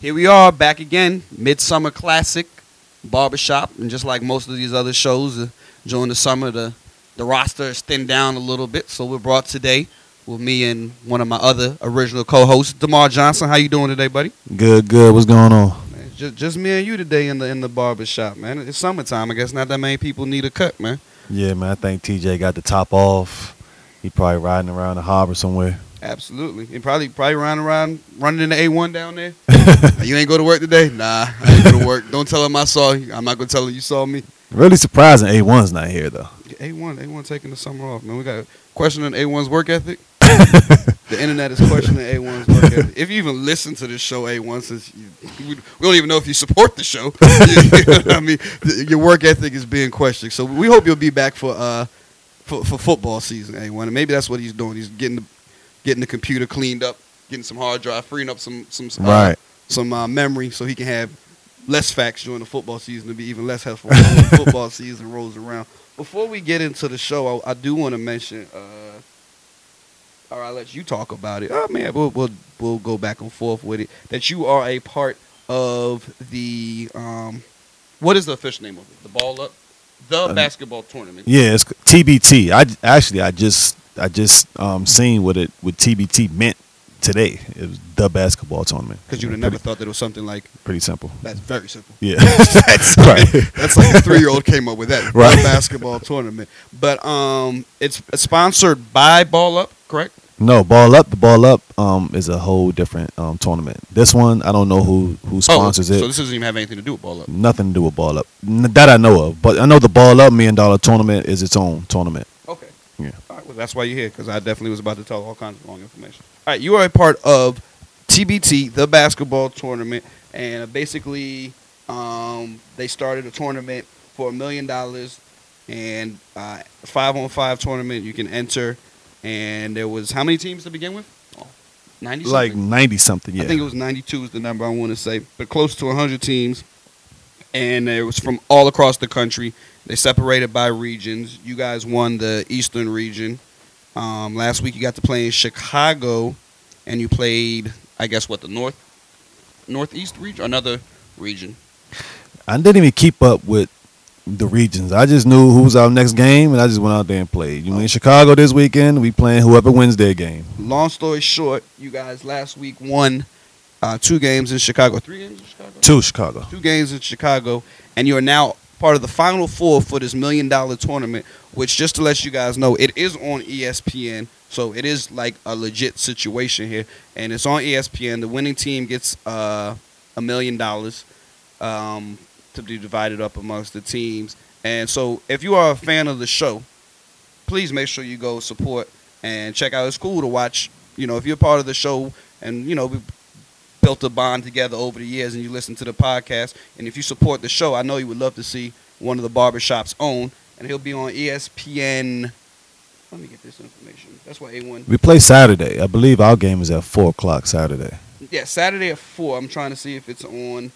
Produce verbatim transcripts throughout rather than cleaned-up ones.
Here we are back again, Midsummer Classic Barbershop, and just like most of these other shows uh, during the summer, the the roster is thinned down a little bit. So we're brought today with me and one of my other original co-hosts, DeMar Johnson. How you doing today, buddy? Good, good. What's going on? Man, just just me and you today in the in the barbershop, man. It's summertime. I guess not that many people need a cut, man. Yeah, man. I think T J got the top off. He probably riding around the harbor somewhere. Absolutely. And probably probably running around running in the A one down there. You ain't go to work today? Nah, I ain't go to work. Don't tell him I saw you. I'm not gonna tell him you saw me. Really surprising A one's not here, though. A one, A one taking the summer off, man. We got questioning A one's work ethic. The internet is questioning A one's work ethic. If you even listen to this show, A one, since you, we don't even know if you support the show. You know I mean, your work ethic is being questioned. So we hope you'll be back for uh for, for football season, A one. And maybe that's what he's doing. He's getting the getting the computer cleaned up, getting some hard drive, freeing up some some uh, right. some uh, memory so he can have less facts during the football season to be even less helpful when the football season rolls around. Before we get into the show, I, I do want to mention. Uh, all right, I'll let you talk about it. Oh man, we'll, we'll we'll go back and forth with it. That you are a part of the um, what is the official name of it? The ball up, the uh, basketball tournament. Yeah, it's T B T. I actually I just I just um seen what it what T B T meant today. It was the basketball tournament. Because you would have never thought that it was something like pretty simple. That's very simple. Yeah, that's right. That's like a three-year-old came up with that. Right. The basketball tournament. But um, it's sponsored by Ball Up, correct? No, Ball Up. The Ball Up um is a whole different um tournament. This one I don't know who who sponsors oh, it. So this doesn't even have anything to do with Ball Up. Nothing to do with Ball Up. N- that I know of. But I know the Ball Up Million Dollar Tournament is its own tournament. Okay. Yeah. All right, well, that's why you're here, because I definitely was about to tell all kinds of wrong information. All right, you are a part of T B T, the basketball tournament, and basically um, they started a tournament for a million dollars and uh, five on five tournament. You can enter, and there was how many teams to begin with? Oh, ninety something? Like ninety something. Yeah. I think it was ninety-two is the number I want to say, but close to one hundred teams, and it was from all across the country. They separated by regions. You guys won the Eastern region. Um, last week you got to play in Chicago, and you played, I guess, what, the North, Northeast region, another region. I didn't even keep up with the regions. I just knew who was our next game, and I just went out there and played. You know, in Chicago this weekend, we playing whoever wins their game. Long story short, you guys last week won uh, two games in Chicago. Three games in Chicago? Two Chicago. Two games in Chicago, and you are now part of the Final Four for this million dollar tournament, which, just to let you guys know, it is on E S P N. So it is like a legit situation here, and it's on E S P N. The winning team gets uh, a million dollars um, to be divided up amongst the teams. And so if you are a fan of the show, please make sure you go support and check out. It's cool to watch. You know, if you're part of the show, and you know we built a bond together over the years, and you listen to the podcast, and if you support the show, I know you would love to see one of the barbershop's own, and he'll be on E S P N. Let me get this information. That's what A one. We play Saturday. I believe our game is at four o'clock Saturday. Yeah, Saturday at four. I'm trying to see if it's on.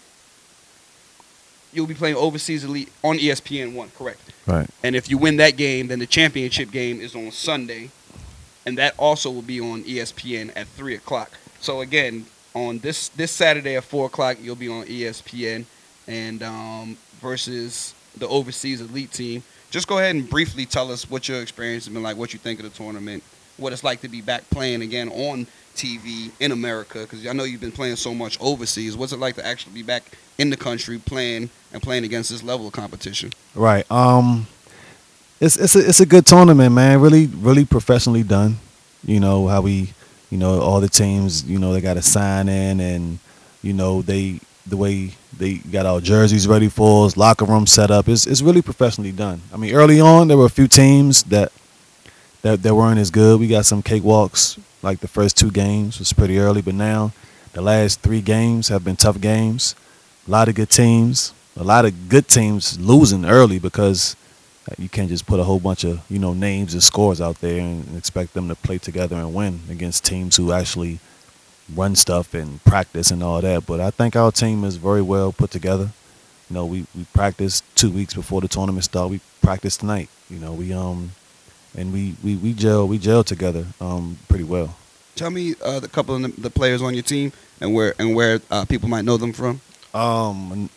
You'll be playing Overseas Elite on E S P N one, correct? Right. And if you win that game, then the championship game is on Sunday, and that also will be on E S P N at three o'clock. So again, on this this Saturday at four o'clock, you'll be on E S P N, and um, versus the Overseas Elite team. Just go ahead and briefly tell us what your experience has been like, what you think of the tournament, what it's like to be back playing again on T V in America, because I know you've been playing so much overseas. What's it like to actually be back in the country playing and playing against this level of competition? Right. Um, it's it's a, it's a good tournament, man. Really, really professionally done. You know how we, you know, all the teams, you know, they got to sign in, and you know they the way they got our jerseys ready for us, locker room set up. It's it's really professionally done. I mean, early on there were a few teams that that that weren't as good. We got some cakewalks. Like the first two games was pretty early, but now the last three games have been tough games. A lot of good teams. A lot of good teams losing early because you can't just put a whole bunch of, you know, names and scores out there and expect them to play together and win against teams who actually run stuff and practice and all that. But I think our team is very well put together. You know, we, we practiced two weeks before the tournament started. We practiced tonight. You know, we um and we we we gel we gel together um pretty well. Tell me uh, the couple of the, the players on your team and where and where uh, people might know them from. Um,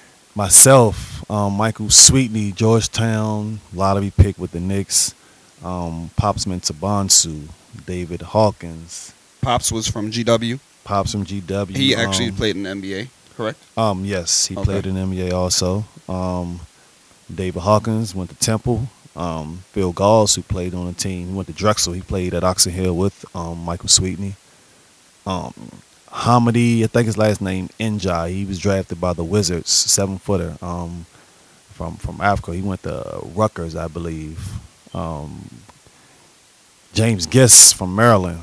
myself, um, Michael Sweetney, Georgetown, lottery pick with the Knicks. Um, Popsman Tabansu, David Hawkins. Pops was from G W. Pops from G W. He actually um, played in the N B A, correct? Um, yes, he Okay. played in the N B A also. Um, David Hawkins went to Temple. Um, Phil Galls, who played on the team, he went to Drexel. He played at Oxon Hill with um, Michael Sweetney. Um, Hamidi, I think his last name Njai. He was drafted by the Wizards, seven footer um, from from Africa. He went to Rutgers, I believe. Um, James Giss from Maryland.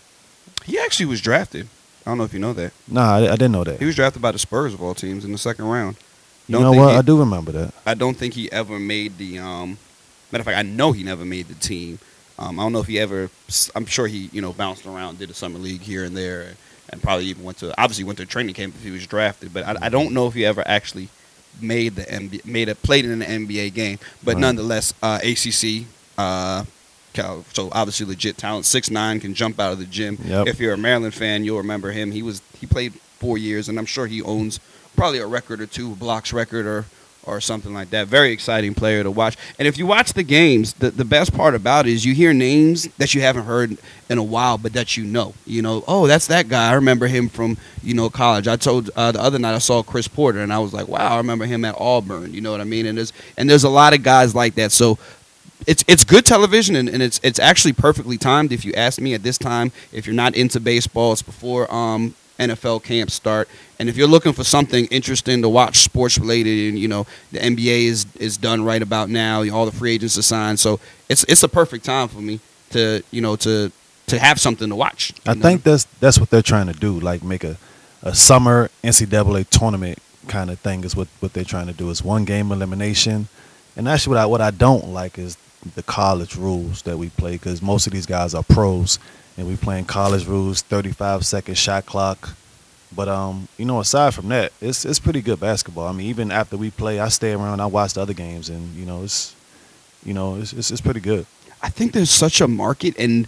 He actually was drafted. I don't know if you know that. Nah, I, I didn't know that. He was drafted by the Spurs of all teams in the second round. You Don't know think what? he- I do remember that. I don't think he ever made the. Um, matter of fact, I know he never made the team. Um, I don't know if he ever. I'm sure he, you know, bounced around, did a summer league here and there, and probably even went to. Obviously, went to a training camp if he was drafted. But I, I don't know if he ever actually made the N B A, made a played in an N B A game. But Right. nonetheless, uh, A C C. Uh, Cal- so obviously legit talent. six nine can jump out of the gym. Yep. If you're a Maryland fan, you'll remember him. He was he played four years, and I'm sure he owns probably a record or two, a blocks record or or something like that. Very exciting player to watch. And if you watch the games, the, the best part about it is you hear names that you haven't heard in a while, but that you know. You know, oh, that's that guy. I remember him from, you know, college. I told uh, the other night I saw Chris Porter, and I was like, wow, I remember him at Auburn. You know what I mean? And there's and there's a lot of guys like that. So it's it's good television, and, and it's it's actually perfectly timed. If you ask me at this time, if you're not into baseball, it's before um, N F L camps start. And if you're looking for something interesting to watch, sports related, and you know the N B A is is done right about now, all the free agents are signed, so it's it's a perfect time for me to you know to to have something to watch. I you know? think that's that's what they're trying to do, like make a, a summer N C double A tournament kind of thing is what, what they're trying to do. Is one game elimination, and actually what I what I don't like is the college rules that we play, because most of these guys are pros, and we playing college rules, thirty-five second shot clock. But um, you know, aside from that, it's it's pretty good basketball. I mean, even after we play, I stay around, I watch the other games, and you know, it's you know, it's it's, it's pretty good. I think there's such a market in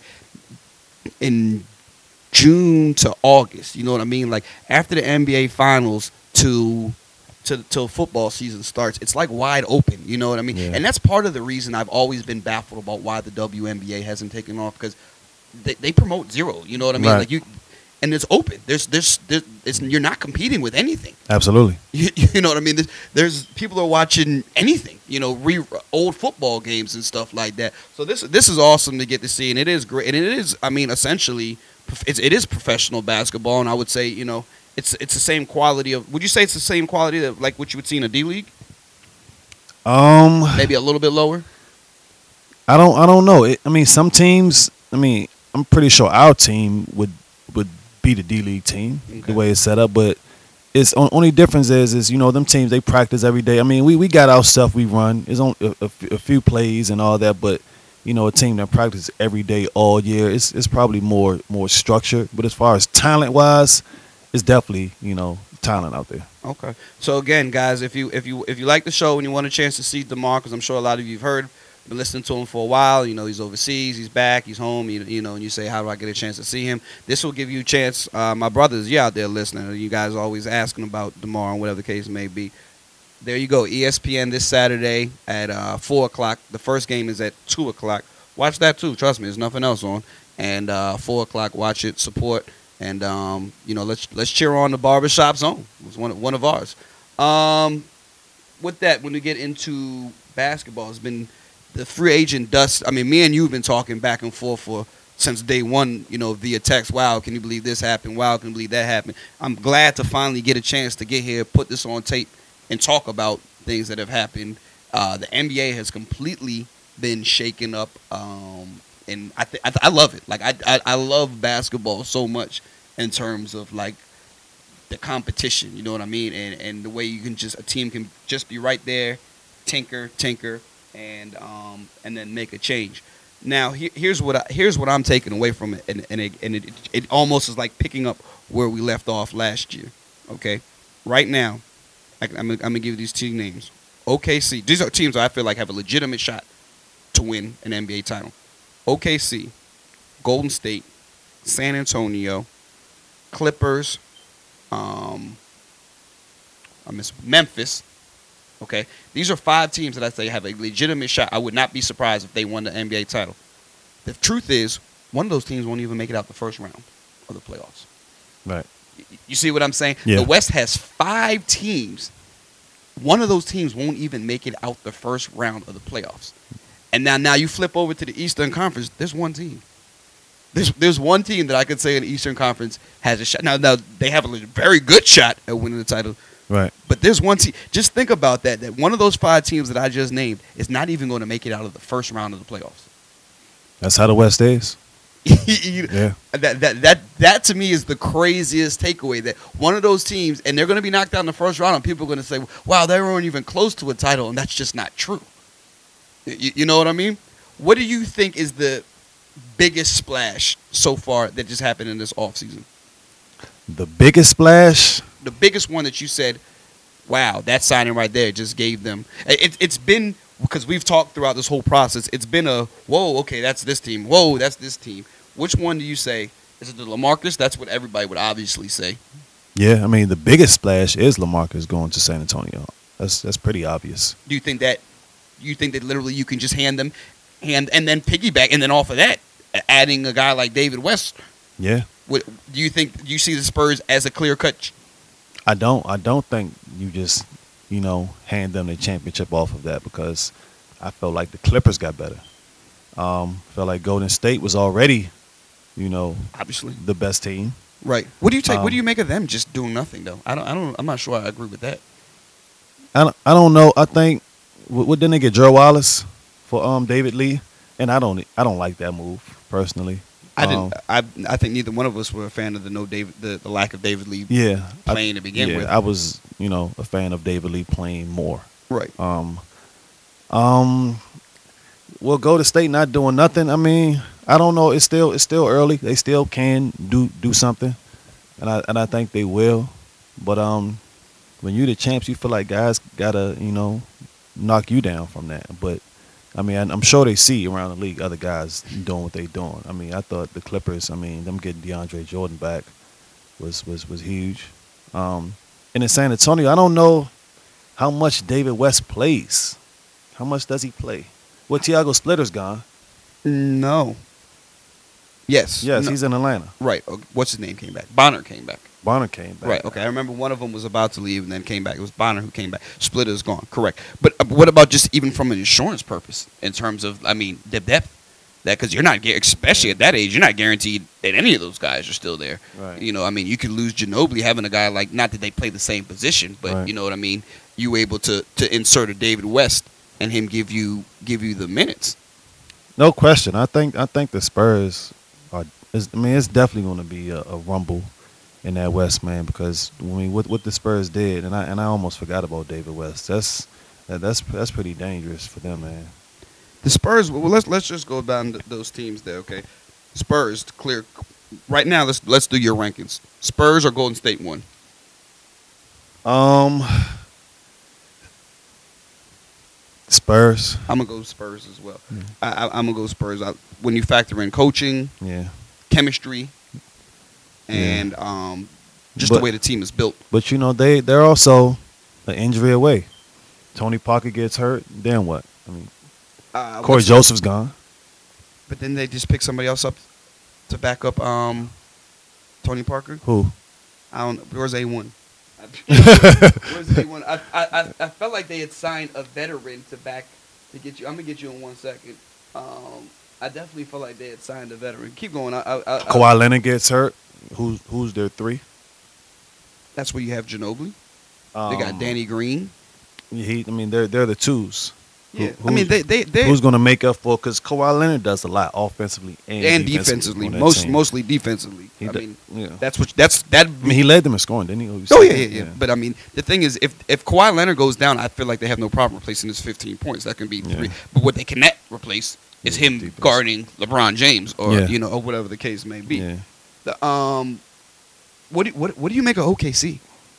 in June to August. You know what I mean? Like after the N B A finals to to till football season starts, it's like wide open. You know what I mean? Yeah. And that's part of the reason I've always been baffled about why the W N B A hasn't taken off, because they, they promote zero. You know what I mean? Right. Like you. And it's open. There's, there's, there's it's, you're not competing with anything. Absolutely. You, you know what I mean? There's, there's people are watching anything. You know, re, old football games and stuff like that. So this, this is awesome to get to see, and it is great. And it is, I mean, essentially, it's, it is professional basketball, and I would say, you know, it's, it's the same quality of. Would you say it's the same quality of like what you would see in a D League? Um, Maybe a little bit lower. I don't I don't know. It, I mean, some teams. I mean, I'm pretty sure our team would would be the D League team Okay. the way it's set up. But it's on, only difference is is you know them teams, they practice every day. I mean, we, we got our stuff we run. It's on a, a, f- a few plays and all that. But you know, a team that practices every day all year, it's it's probably more more structured. But as far as talent wise, it's definitely you know talent out there. Okay. So again, guys, if you if you if you like the show and you want a chance to see DeMar, because I'm sure a lot of you've heard, been listening to him for a while. You know, he's overseas, he's back, he's home. You, you know, and you say, how do I get a chance to see him? This will give you a chance. Uh, my brothers, you out there listening. You guys are always asking about DeMar and whatever the case may be. There you go. E S P N this Saturday at uh, four o'clock. The first game is at two o'clock. Watch that too. Trust me, there's nothing else on. And uh, four o'clock, watch it, support. And, um, you know, let's let's cheer on the Barbershop Zone. It's one, one of ours. Um, with that, when we get into basketball, it's been the free agent dust. I mean, me and you have been talking back and forth for since day one, you know, via text. Wow, can you believe this happened? Wow, can you believe that happened? I'm glad to finally get a chance to get here, put this on tape, and talk about things that have happened. Uh, the N B A has completely been shaken up, um, and I, th- I, th- I love it. Like I, I, I love basketball so much in terms of like the competition. You know what I mean? And and the way you can just a team can just be right there, tinker, tinker. And um and then make a change. Now he, here's what I, here's what I'm taking away from it, and and, it, and it, it almost is like picking up where we left off last year. Okay, right now, I, I'm, I'm gonna give you these team names. O K C. These are teams that I feel like have a legitimate shot to win an N B A title. O K C, Golden State, San Antonio, Clippers, um, I miss Memphis. Okay, these are five teams that I say have a legitimate shot. I would not be surprised if they won the N B A title. The truth is, one of those teams won't even make it out the first round of the playoffs. Right. Y- You see what I'm saying? Yeah. The West has five teams. One of those teams won't even make it out the first round of the playoffs. And now, now you flip over to the Eastern Conference. There's one team. There's there's one team that I could say in the Eastern Conference has a shot. Now, now they have a very good shot at winning the title. Right. But there's one team. Just think about that. That one of those five teams that I just named is not even going to make it out of the first round of the playoffs. That's how the West is. You- Yeah. That, that that that to me is the craziest takeaway. That one of those teams, and they're going to be knocked out in the first round, and people are going to say, "Wow, they weren't even close to a title," and that's just not true. You, you know what I mean? What do you think is the biggest splash so far that just happened in this offseason? The biggest splash. The biggest one that you said, "Wow, that signing right there just gave them." It, it's been because we've talked throughout this whole process. It's been a whoa, okay, that's this team. Whoa, that's this team. Which one do you say? Is it the LaMarcus? That's what everybody would obviously say. Yeah, I mean the biggest splash is LaMarcus going to San Antonio. That's that's pretty obvious. Do you think that? You think that literally you can just hand them, hand and then piggyback, and then off of that, adding a guy like David West? Yeah. What, do you think? Do you see the Spurs as a clear cut? I don't. I don't think you just, you know, hand them the championship off of that because I felt like the Clippers got better. Um, felt like Golden State was already, you know, Obviously, the best team. right. What do you take? Um, what do you make of them just doing nothing though? I don't. I don't. I'm not sure I agree with that. I don't, I don't know. I think what, what didn't they get Joe Wallace for um David Lee, and I don't I don't like that move personally. I Um, didn't. I. I think neither one of us were a fan of the no David, the, the lack of David Lee Yeah, I, playing to begin yeah, with. I was you know a fan of David Lee playing more. right. Um, um, well, go to State not doing nothing. I mean, I don't know. It's still it's still early. They still can do do something, and I and I think they will. But um, when you're the champs, you feel like guys gotta you know knock you down from that. But I mean, I- I'm sure they see around the league other guys doing what they doing. I mean, I thought the Clippers. I mean, them getting DeAndre Jordan back was was was huge. Um, and in San Antonio, I don't know how much David West plays. How much does he play? Well, Tiago Splitter's gone. No. Yes. Yes, No. he's in Atlanta. Right. Okay. What's his name came back? Bonner came back. Bonner came back. Right. Okay. I remember one of them was about to leave and then came back. It was Bonner who came back. Splitter's gone. Correct. But uh, what about just even from an insurance purpose in terms of, I mean, the depth? That because you're not, gu- especially at that age, you're not guaranteed that any of those guys are still there. Right. You know, I mean, you could lose Ginobili having a guy like, not that they play the same position, but Right. you know what I mean. You able to to insert a David West and him give you give you the minutes. No question. I think I think the Spurs are. Is, I mean, it's definitely going to be a, a rumble in that West, man. Because I mean, what what the Spurs did, and I and I almost forgot about David West. That's that, that's that's pretty dangerous for them, man. The Spurs. Well, let's let's just go down th- those teams there. Okay, Spurs clear. Right now, let's let's do your rankings. Spurs or Golden State one. Um, Spurs. I'm gonna go Spurs as well. Yeah. I, I, I'm gonna go Spurs. I, when you factor in coaching, Yeah. chemistry, Yeah. and um, just But- the way the team is built. But you know they they're also an injury away. Tony Parker gets hurt, then what? I mean, Uh, Corey what's- Joseph's gone. But then they just pick somebody else up to back up um, Tony Parker. Who? I don't. Where's A one? Where's A one? I, I I I felt like they had signed a veteran to back to get you. I'm gonna get you in one second. Um, I definitely felt like they had signed a veteran. Keep going. I, I, I, I, Kawhi Leonard gets hurt. Who's who's their three? that's where you have Ginobili. Um, They got Danny Green. He, I mean, they're they're the twos. Who- Yeah, I who's- mean they they they Who's going to make up for? Because Kawhi Leonard does a lot offensively and, and defensively. defensively, on that most team. mostly defensively. He I do- mean yeah. that's what that's that. I mean, he led them in scoring, didn't he? Or you Oh said yeah, that? yeah, yeah. But I mean, the thing is, if if Kawhi Leonard goes down, I feel like they have no problem replacing his fifteen points. That can be Yeah. three. But what they cannot replace is Yeah, him defense. guarding LeBron James or Yeah. you know or whatever the case may be. yeah. The, um, what do, what what do you make of O K C?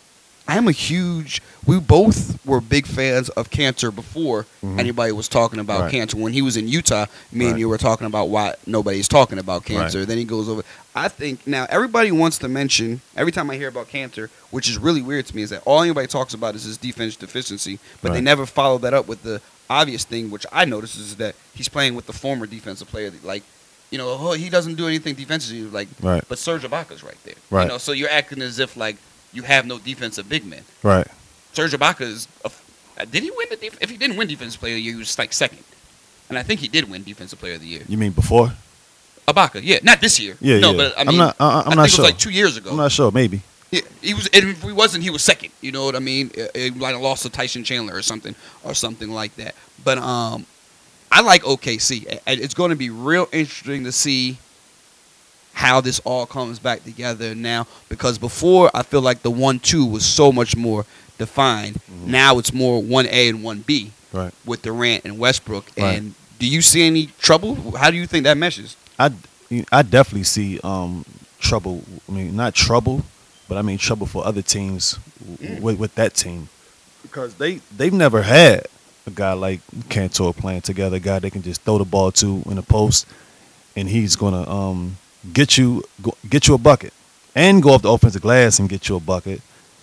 I'm a huge. We both were big fans of Cantor before Mhm. anybody was talking about Right. Cantor. When he was in Utah, me and Right. you were talking about why nobody's talking about Cantor. Right. Then he goes over. I think now everybody wants to mention every time I hear about Cantor, which is really weird to me, is that all anybody talks about is his defense deficiency, but they Right. never follow that up with the obvious thing, which I notice is that he's playing with the former defensive player. Like, you know, oh, he doesn't do anything defensively. Like, Right. but Serge Ibaka's right there. Right. You know, so you're acting as if like you have no defensive big men. Right. Serge Ibaka is. A, uh, did he win the def- If he didn't win defensive player of the year, he was like second, and I think he did win defensive player of the year. You mean before? Ibaka, yeah, not this year. Yeah, no, yeah. but I I'm mean, not- I- I'm I not think it was sure. like two years ago. I'm not sure. Maybe. Yeah, he was. And if he wasn't, he was second. You know what I mean? It, it might have lost to Tyson Chandler or something, or something like that. But um, I like O K C. I- It's going to be real interesting to see how this all comes back together now, because before I feel like the one two was so much more defined. Mhm. Now it's more one A and one B Right. with Durant and Westbrook. Right. And do you see any trouble? How do you think that meshes? I, I definitely see um, trouble. I mean, not trouble, but I mean trouble for other teams w- with with that team, because they they've never had a guy like Cantor playing together, a guy they can just throw the ball to in the post, and he's gonna um, get you go, get you a bucket, and go off the offensive glass and get you a bucket,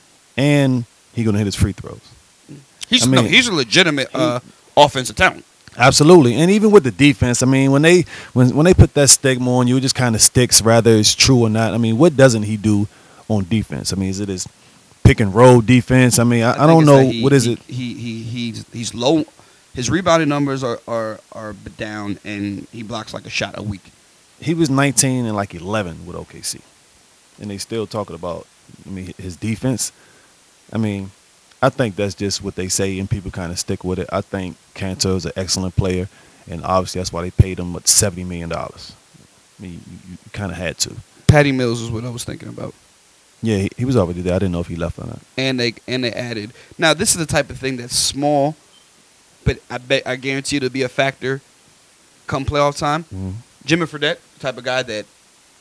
and he's gonna hit his free throws. He's I mean, no, he's a legitimate uh, offensive talent. Absolutely, and even with the defense, I mean, when they when when they put that stigma on you, it just kind of sticks, whether it's true or not. I mean, what doesn't he do on defense? I mean, is it his pick and roll defense? I mean, I, I, think don't it's know that he- what is he, it. He he he's he's low. His rebounding numbers are, are are down, and he blocks like a shot a week. He was nineteen and like eleven with O K C, and they still talking about. I mean, his defense. I mean, I think that's just what they say, and people kind of stick with it. I think Cantor is an excellent player, and obviously that's why they paid him what, seventy million dollars. I mean, you, you kind of had to. Patty Mills is what I was thinking about. Yeah, he, he was already there. I didn't know if he left or not. And they and they added. Now this is the type of thing that's small, but I bet I guarantee it'll be a factor come playoff time. Mm-hmm. Jimmy Fredette, the type of guy that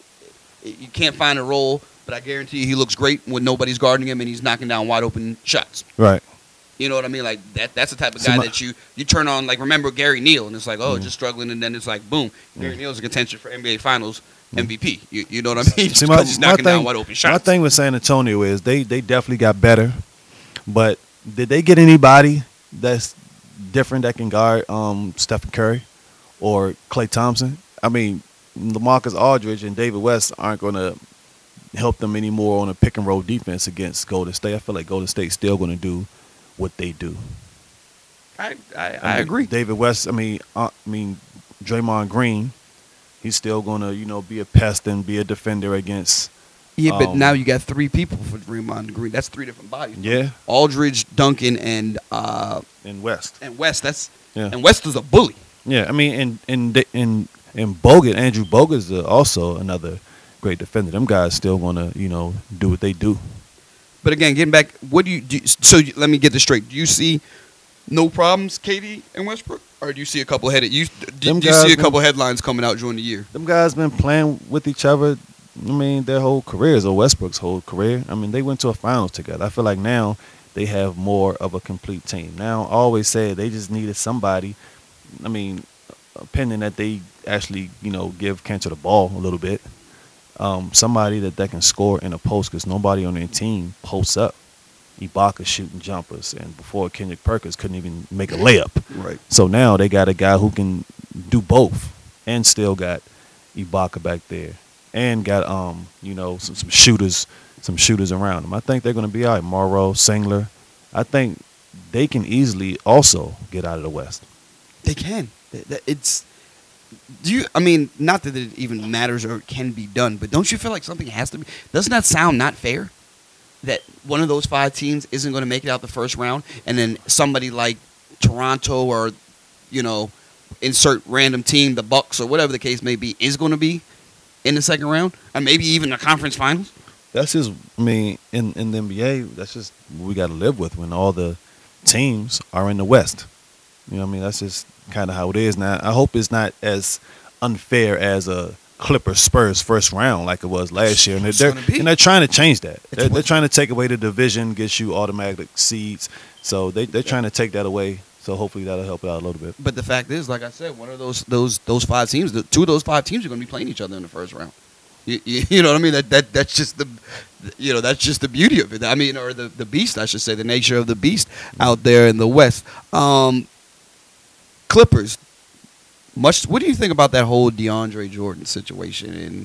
you can't find a role, but I guarantee you he looks great when nobody's guarding him and he's knocking down wide open shots. Right. You know what I mean? Like that. That's the type of See, guy my- that you you turn on. Like remember Gary Neal, and it's like, oh, Mhm. just struggling, and then it's like, boom, Gary Mhm. Neal's a contention for N B A Finals Mhm. M V P. You, you know what I mean? Just See, because he's knocking down thing, wide open my shots. thing with San Antonio is they they definitely got better, but did they get anybody that's different that can guard um, Stephen Curry or Klay Thompson? I mean, LaMarcus Aldridge and David West aren't going to help them anymore on a pick and roll defense against Golden State. I feel like Golden State's still going to do what they do. I I, I, mean, agree. David West. I mean, uh, I mean, Draymond Green. He's still going to, you know, be a pest and be a defender against. Yeah, but um, now you got three people for Draymond Green. That's three different bodies. Yeah, Aldridge, Duncan, and uh, and West. and West. That's Yeah. and West is a bully. Yeah, I mean, and and and and Bogut, Andrew Bogut is uh, also another great defender. Them guys still want to, you know, do what they do. But again, getting back, what do you do? So you, let me get this straight. Do you see no problems, K D and Westbrook, or do you see a couple headed? You do, Them do you guys see a been- couple headlines coming out during the year? Them guys been playing with each other. I mean, their whole careers, or Westbrook's whole career. I mean, they went to a finals together. I feel like now they have more of a complete team. Now, I always said they just needed somebody. I mean, opinion that they actually, you know, give Cantor the ball a little bit. Um, somebody that, that can score in a post, because nobody on their team posts up. Ibaka shooting jumpers, and before Kendrick Perkins couldn't even make a layup. Right. So now they got a guy who can do both, and still got Ibaka back there, and got um you know some, some shooters, some shooters around them. I think they're going to be all right. Morrow, Singler, I think they can easily also get out of the West. They can. Th- th- It's. Do you? I mean, not that it even matters or can be done, but don't you feel like something has to be? Doesn't that sound not fair? That one of those five teams isn't going to make it out the first round, and then somebody like Toronto or, you know, insert random team, the Bucks or whatever the case may be, is going to be in the second round, or maybe even the conference finals. That's just, I mean, in, in the N B A, that's just what we got to live with when all the teams are in the West. You know what I mean? That's just kind of how it is now. I hope it's not as unfair as a Clippers Spurs first round like it was last year, and they're, It's they're gonna be. and they're trying to change that. They're, what- they're trying to take away the division, get you automatic seeds. So they they're trying to take that away. So hopefully that'll help it out a little bit. But the fact is, like I said, one of those those those five teams, the, two of those five teams are going to be playing each other in the first round. You, you, you know what I mean? That that that's just the, you know, that's just the beauty of it. I mean, or the the beast, I should say, the nature of the beast out there in the West. Um, Clippers. Much. What do you think about that whole DeAndre Jordan situation? And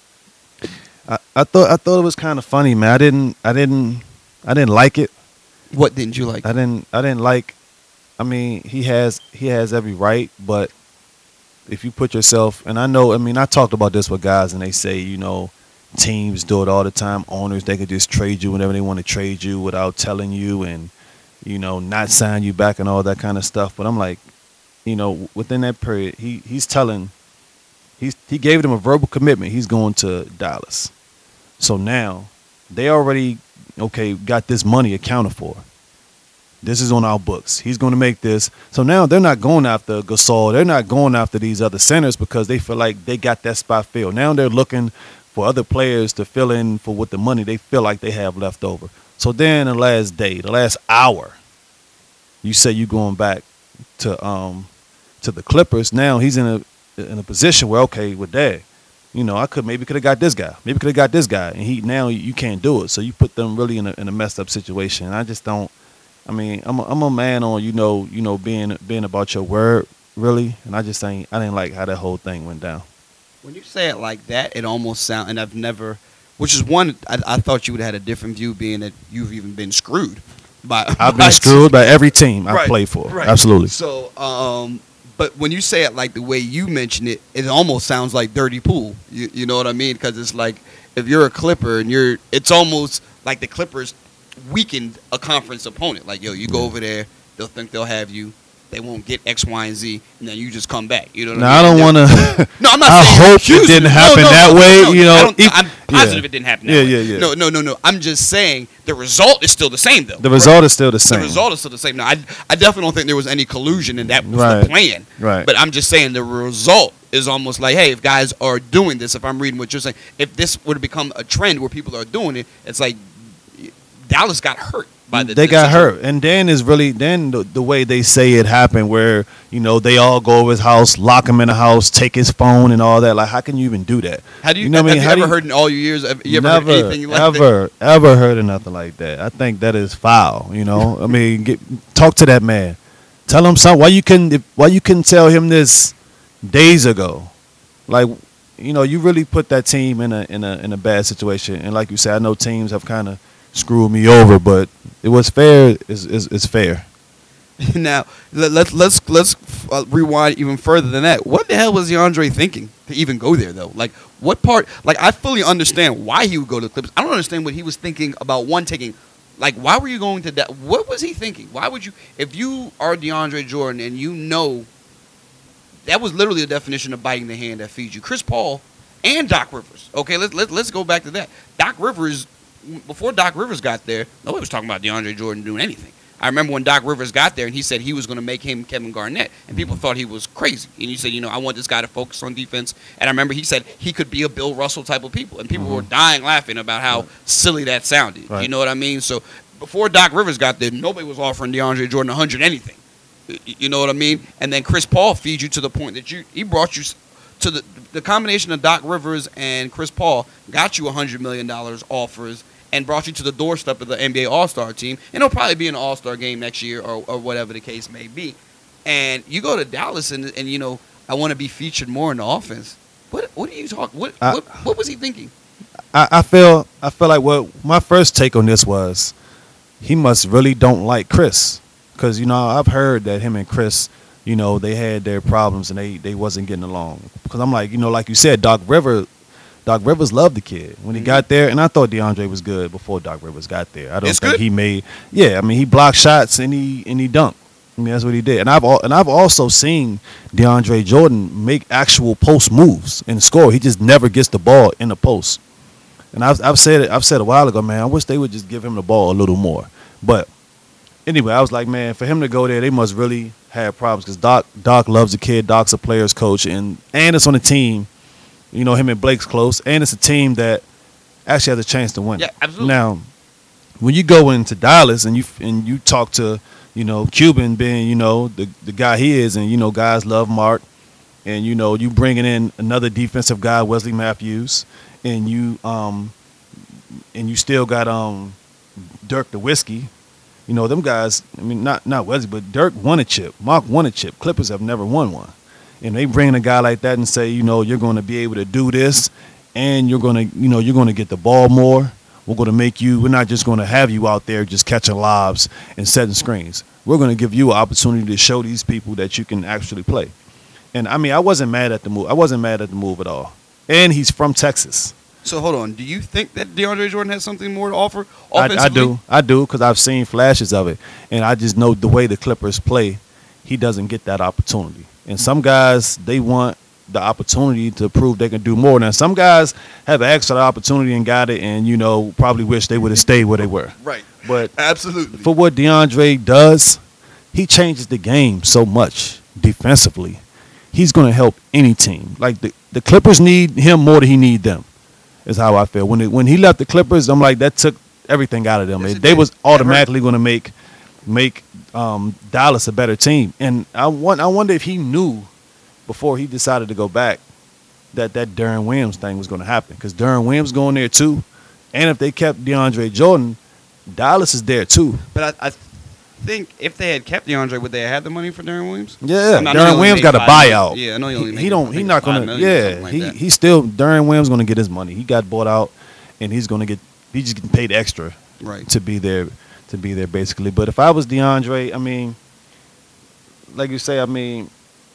I, I thought I thought it was kind of funny, man. I didn't I didn't I didn't like it. what didn't you like? I didn't I didn't like. I mean, he has he has every right, but if you put yourself, and I know, I mean, I talked about this with guys, and they say, you know, teams do it all the time. Owners, they could just trade you whenever they want to trade you without telling you, and you know, not sign you back and all that kind of stuff. But I'm like, you know, within that period, he he's telling, he's he gave them a verbal commitment. He's going to Dallas. So now they already okay got this money accounted for. This is on our books. He's going to make this. So now they're not going after Gasol. They're not going after these other centers because they feel like they got that spot filled. Now they're looking for other players to fill in for what the money they feel like they have left over. So then the last day, the last hour, you say you're going back to um to the Clippers. Now he's in a in a position where, okay, with that, you know, I could maybe could have got this guy. Maybe could have got this guy. And he now you can't do it. So you put them really in a in a messed up situation. And I just don't I mean, I'm a, I'm a man on, you know, you know, being being about your word, really. And I just ain't I didn't like how that whole thing went down. When you say it like that, it almost sounds, and I've never, which is one, I, I thought you would have had a different view, being that you've even been screwed by. I've by been screwed by every team I've Right, played for. right. Absolutely. So, um, but when you say it like the way you mention it, it almost sounds like dirty pool. You, you know what I mean? Because it's like if you're a Clipper and you're, it's almost like the Clippers weakened a conference opponent. Like, yo, you go Yeah. over there, they'll think they'll have you. They won't get X, Y, and Z, and then you just come back. You know what Now, I I mean? don't want to. No, I'm not I saying hope accuse it didn't them. happen No, no, that no, way. no, You I know, don't, if- I'm positive yeah. it didn't happen that Yeah, way. yeah, yeah. No, no, no, no. I'm just saying the result is still the same, though. The result is still the The same. result is still the same. Now, I, I definitely don't think there was any collusion, and that was Right. the plan. Right. But I'm just saying the result is almost like, hey, if guys are doing this, if I'm reading what you're saying, if this were to become a trend where people are doing it, it's like Dallas got hurt by the. They the got situation. hurt, and then is really then the, the way they say it happened, where you know they all go over his house, lock him in the house, take his phone and all that. Like, how can you even do that? How do you, You know what I have mean? you How ever do you- heard in all your years? Have you ever never, heard anything like that? ever, ever heard of nothing like that. I think that is foul. You know, I mean, get, talk to that man, tell him something. Why you couldn't? if- Why you couldn't tell him this days ago? Like, you know, you really put that team in a in a in a bad situation. And like you said, I know teams have kind of screwed me over, but it was fair. Is is is fair. Now let, let's let's let's uh, rewind even further than that. What the hell was DeAndre thinking to even go there though? Like what part? Like I fully understand why he would go to the Clippers. I don't understand what he was thinking about one taking. Like why were you going to that? What was he thinking? Why would you? If you are DeAndre Jordan and you know that was literally the definition of biting the hand that feeds you. Chris Paul and Doc Rivers. Okay, let's let, let's go back to that. Doc Rivers, before Doc Rivers got there, nobody was talking about DeAndre Jordan doing anything. I remember when Doc Rivers got there and he said he was going to make him Kevin Garnett, and people thought he was crazy. And he said, you know, I want this guy to focus on defense. And I remember he said he could be a Bill Russell type of people, and people Mhm. were dying laughing about how Right. silly that sounded. Right. You know what I mean? So before Doc Rivers got there, nobody was offering DeAndre Jordan one hundred anything. Y- You know what I mean? And then Chris Paul feeds you to the point that you he brought you s- to the the combination of Doc Rivers and Chris Paul got you one hundred million dollars offers and brought you to the doorstep of the N B A All-Star team. And it'll probably be an All-Star game next year or, or whatever the case may be. And you go to Dallas and, and you know, I want to be featured more in the offense. What what are you talking? What, I- what what was he thinking? I, I feel I feel like what my first take on this was he must really don't like Chris, because you know I've heard that him and Chris, you know, they had their problems and they, they wasn't getting along. Because I'm like, you know, like you said, Doc Rivers, Doc Rivers loved the kid when he Mhm. got there, and I thought DeAndre was good before Doc Rivers got there. I don't It's think good? he made. Yeah, I mean he blocked shots and he and he dunked. I mean that's what he did. And I've al- and I've also seen DeAndre Jordan make actual post moves and score. He just never gets the ball in the post. And I've I've said it I've said a while ago, man. I wish they would just give him the ball a little more. But anyway, I was like, man, for him to go there, they must really have problems because Doc Doc loves the kid. Doc's a player's coach, and and it's on a team You know, him and Blake's close, and it's a team that actually has a chance to win. Yeah, absolutely. Now, when you go into Dallas and you and you talk to, you know, Cuban being, you know, the the guy he is, and you know, guys love Mark, and you know, you bringing in another defensive guy, Wesley Matthews, and you um, and you still got um, Dirk the Whiskey. You know, them guys, I mean, not not Wesley, but Dirk won a chip. Mark won a chip. Clippers have never won one. And they bring in a guy like that and say, you know, you're going to be able to do this, and you're going to, you know, you're going to get the ball more. We're going to make you, we're not just going to have you out there just catching lobs and setting screens. We're going to give you an opportunity to show these people that you can actually play. And, I mean, I wasn't mad at the move. I wasn't mad at the move at all. And he's from Texas. So hold on. Do you think that DeAndre Jordan has something more to offer I, offensively? I do. I do because I've seen flashes of it. And I just know the way the Clippers play, he doesn't get that opportunity. And some guys, they want the opportunity to prove they can do more. Now, some guys have asked for the opportunity and got it and, you know, probably wish they would have stayed where they were. Right. But absolutely. For what DeAndre does, he changes the game so much defensively. He's going to help any team. Like, the, the Clippers need him more than he need them. Is how I feel. When it, when he left the Clippers, I'm like, that took everything out of them. Yes, they did. was automatically going to make make um, Dallas a better team. And I want, I wonder if he knew before he decided to go back that that Deron Williams thing was going to happen. Because Deron Williams going there too. And if they kept DeAndre Jordan, Dallas is there too. But I, I think if they had kept DeAndre, would they have had the money for Deron Williams? Yeah, I Deron Williams got a buyout. Million. Yeah, I know he only he, made, he don't. He not going to. Yeah, like he that. he still Deron Williams going to get his money. He got bought out, and he's going to get. He's just getting paid extra right to be there. To be there basically. But if I was DeAndre, I mean, like you say, I mean,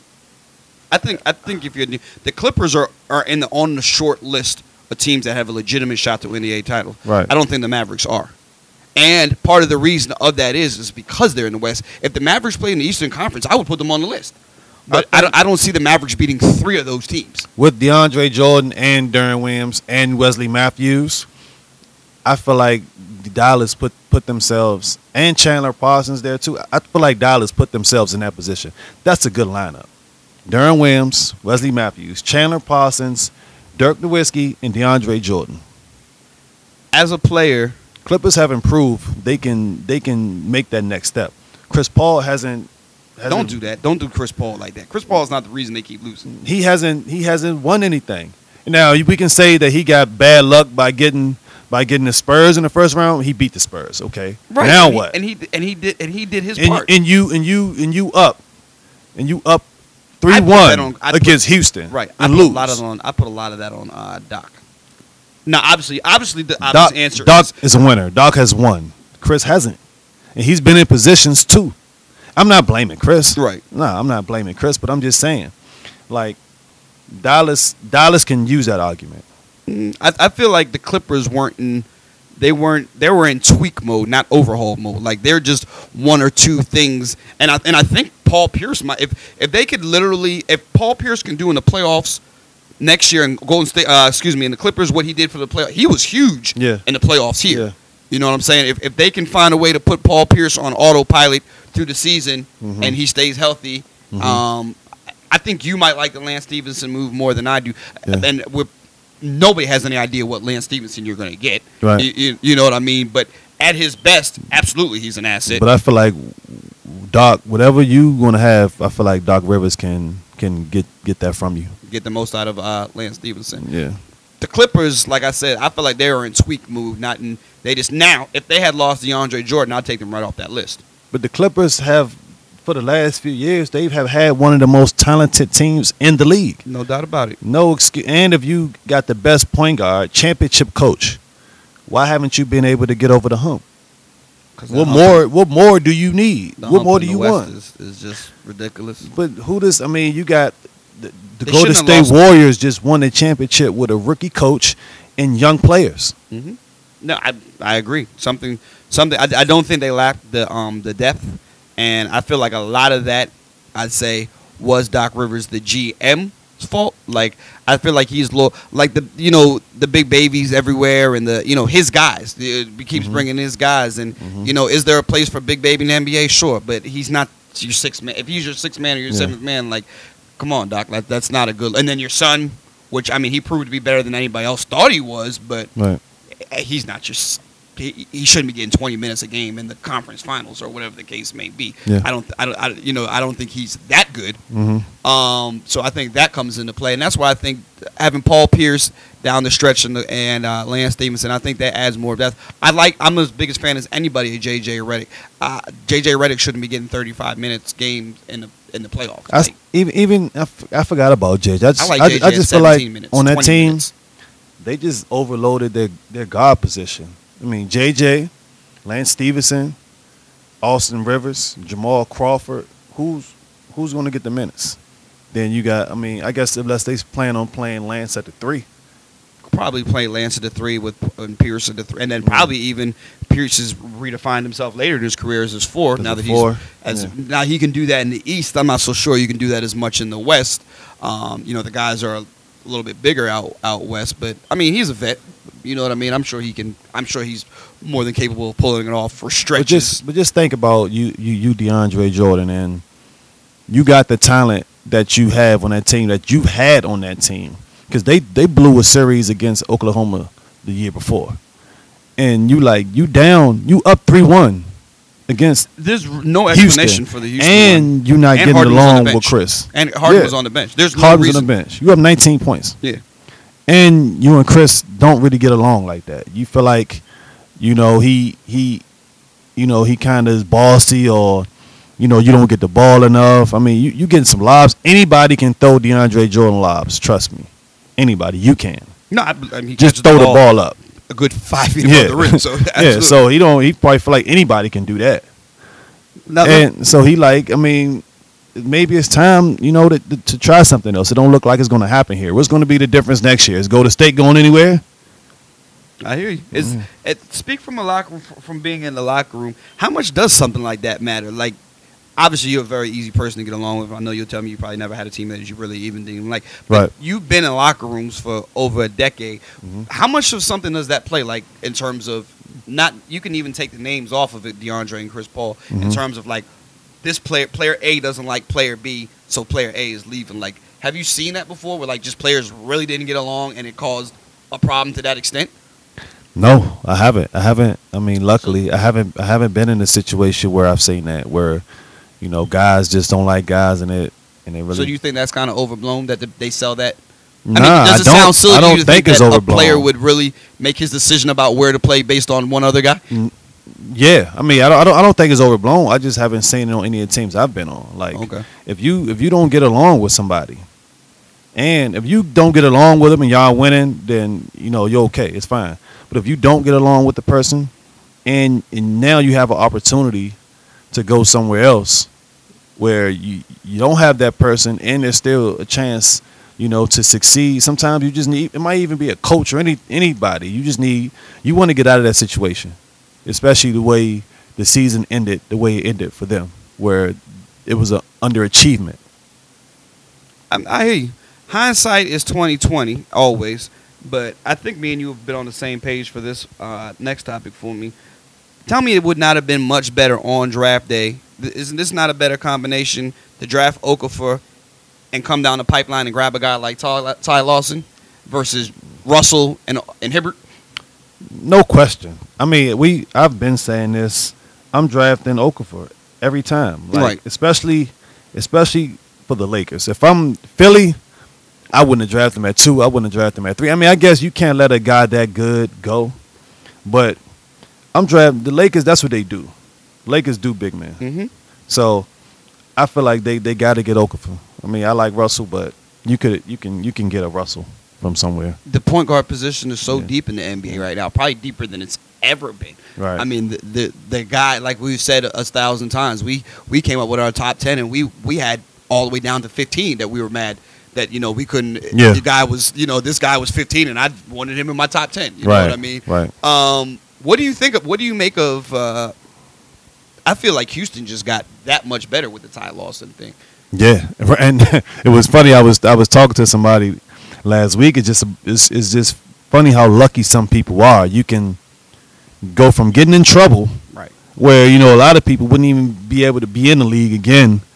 I think I think if you're the Clippers are are in the on the short list of teams that have a legitimate shot to win the A title. Right. I don't think the Mavericks are. And part of the reason of that is is because they're in the West. If the Mavericks play in the Eastern Conference, I would put them on the list. But I, I, don't, I don't see the Mavericks beating three of those teams. With DeAndre Jordan and Deron Williams and Wesley Matthews, I feel like Dallas put, put themselves, and Chandler Parsons there too, I feel like Dallas put themselves in that position. That's a good lineup. Deron Williams, Wesley Matthews, Chandler Parsons, Dirk Nowitzki, and DeAndre Jordan. As a player, Clippers have improved. They can they can make that next step. Chris Paul hasn't. hasn't don't do that. Don't do Chris Paul like that. Chris Paul is not the reason they keep losing. He hasn't. He hasn't won anything. Now we can say that he got bad luck by getting by getting the Spurs in the first round. He beat the Spurs. Okay. Right. Now and he, what? And he and he did and he did his and, part. And you and you and you up, and you up three I put one that on- I put- against Houston. Right. I And put lose. a lot of that on. I put a lot of that on uh, Doc. Now, obviously, obviously, the obvious Doc, answer Doc is is a winner. Doc has won. Chris hasn't, and he's been in positions too. I'm not blaming Chris. Right. No, I'm not blaming Chris, but I'm just saying, like, Dallas, Dallas can use that argument. Mm, I, I feel like the Clippers weren't in. They weren't. They were in tweak mode, not overhaul mode. Like they're just one or two things. And I and I think Paul Pierce might. If if they could literally, if Paul Pierce can do in the playoffs next year and Golden State, uh, excuse me, in the Clippers, what he did for the playoffs, he was huge. Yeah. In the playoffs here. Yeah. You know what I'm saying? If if they can find a way to put Paul Pierce on autopilot through the season Mhm. and he stays healthy, Mhm. um, I think you might like the Lance Stevenson move more than I do. Yeah. And we're, nobody has any idea what Lance Stevenson you're going to get. Right. You, you, you know what I mean? But at his best, absolutely, he's an asset. But I feel like Doc, whatever you gonna have, I feel like Doc Rivers can can get get that from you. Get the most out of uh, Lance Stevenson. Yeah. The Clippers, like I said, I feel like they are in tweak move, not in. They just now, if they had lost DeAndre Jordan, I'd take them right off that list. But the Clippers have, for the last few years, they have had one of the most talented teams in the league. No doubt about it. No excuse. And if you got the best point guard, championship coach, why haven't you been able to get over the hump? What more? What more do you need? What more do you want? Is, is just ridiculous. But who does? I mean, you got the, the They Golden shouldn't have State lost- Warriors just won the championship with a rookie coach and young players. Mm-hmm. No, I I agree. Something something. I, I don't think they lacked the um the depth, and I feel like a lot of that, I'd say, was Doc Rivers, the G M's fault. Like I feel like he's low, like the you know the big babies everywhere, and the you know his guys. He keeps Mhm. bringing his guys, and Mhm. you know, is there a place for big baby in the N B A? Sure, but he's not your sixth man. If he's your sixth man or your Yeah. seventh man, like, come on, Doc, that, that's not a good. And then your son which, I mean, he proved to be better than anybody else thought he was, but Right. he's not just he, he shouldn't be getting twenty minutes a game in the conference finals or whatever the case may be. Yeah. I don't I don't I, you know I don't think he's that good. Mm-hmm. Um, so I think that comes into play, and that's why I think having Paul Pierce down the stretch and, the, and uh, Lance Stevenson, I think that adds more depth. I like I'm as big a fan as anybody of J J Redick. Uh, J J Redick shouldn't be getting thirty-five minutes games in the in the playoffs. I, Like, even even I, f- I forgot about J J. I just I like I, J J I just at feel like seventeen minutes, on that twenty team minutes. they just overloaded their their guard position. I mean, J J, Lance Stevenson, Austin Rivers, Jamal Crawford. Who's who's going to get the minutes? Then you got. I mean, I guess unless they plan on playing Lance at the three. Probably play Lance at the three with and Pierce at the three, and then probably even Pierce has redefined himself later in his career as his four. As now a that four, he's as yeah. now he can do that in the East. I'm not so sure you can do that as much in the West. Um, you know, the guys are a little bit bigger out out west, but I mean, he's a vet. You know what I mean? I'm sure he can. I'm sure he's more than capable of pulling it off for But stretches. just but just think about you you you DeAndre Jordan, and you got the talent that you have on that team that you had on that team. Because they, they blew a series against Oklahoma the year before. And you like, you down, you up three one against There's no explanation Houston. for the Houston And run. you're not And getting Harden was on the along bench. with Chris. And Harden Yeah. was on the bench. There's no Harden was reason. on the bench. You have nineteen points. Yeah. And you and Chris don't really get along like that. You feel like, you know, he, he you know, he kind of is bossy or, you know, you don't get the ball enough. I mean, you, you getting some lobs. Anybody can throw DeAndre Jordan lobs. Trust me. Anybody, you can. No, I, I mean, he Just catches throw the ball ball up. a good five feet Yeah. above the rim. So Yeah, absolutely. so he don't. He probably feel like anybody can do that. Now, And so he like, I mean, maybe it's time, you know, to, to try something else. It don't look like it's going to happen here. What's going to be the difference next year? Is Golden State going anywhere? I hear you. It's, Mm. it, speak from a locker room, from being in the locker room. How much does something like that matter? Like, obviously, you're a very easy person to get along with. I know you'll tell me you probably never had a teammate that you really even didn't even like. But Right. you've been in locker rooms for over a decade. Mhm. How much of something does that play? Like in terms of not, you can even take the names off of it, DeAndre and Chris Paul. In Mhm. terms of like, this player, player A doesn't like player B, so player A is leaving. Like, have you seen that before? Where like just players really didn't get along and it caused a problem to that extent? No, I haven't. I haven't. I mean, luckily, I haven't. I haven't been in a situation where I've seen that, where, you know, guys just don't like guys, and it and they really. So do you think that's kind of overblown that th- they sell that? Nah, I mean, does it don't, sound silly I to don't you to think, think, it's that overblown. a player would really make his decision about where to play based on one other guy? Yeah, I mean, I don't, I don't, I don't think it's overblown. I just haven't seen it on any of the teams I've been on. Like, Okay. if you if you don't get along with somebody, and if you don't get along with them and y'all winning, then you know you're okay. It's fine. But if you don't get along with the person, and and now you have an opportunity to go somewhere else where you you don't have that person, and there's still a chance, you know, to succeed. Sometimes you just need. It might even be a coach or any anybody. You just need. You want to get out of that situation, especially the way the season ended, the way it ended for them, where it was a underachievement. I, I hear you. Hindsight is twenty twenty always, but I think me and you have been on the same page for this uh, next topic for me. Tell me it would not have been much better on draft day. Th- Isn't this not a better combination to draft Okafor and come down the pipeline and grab a guy like Ty, Ty Lawson versus Russell and and Hibbert? No question. I mean, we. I've been saying this. I'm drafting Okafor every time, like, Right. Especially, especially for the Lakers. If I'm Philly, I wouldn't have drafted him at two. I wouldn't have drafted him at three. I mean, I guess you can't let a guy that good go, but I'm drafting the Lakers. That's what they do. Lakers do big man. Mm-hmm. So I feel like they, they got to get Okafor. I mean, I like Russell, but you could you can you can get a Russell from somewhere. The point guard position is so Yeah. deep in the N B A right now, probably deeper than it's ever been. Right. I mean, the, the the guy, like we've said a, a thousand times, we we came up with our top ten, and we we had all the way down to fifteen that we were mad that you know we couldn't. Yeah. The guy was you know this guy was fifteen, and I wanted him in my top ten. You right. know what I mean? Right. Um, what do you think of? What do you make of? Uh, I feel like Houston just got that much better with the Ty Lawson thing. Yeah, and it was funny. I was I was talking to somebody last week. It's just it's, it's just funny how lucky some people are. You can go from getting in trouble, Right. where you know a lot of people wouldn't even be able to be in the league again.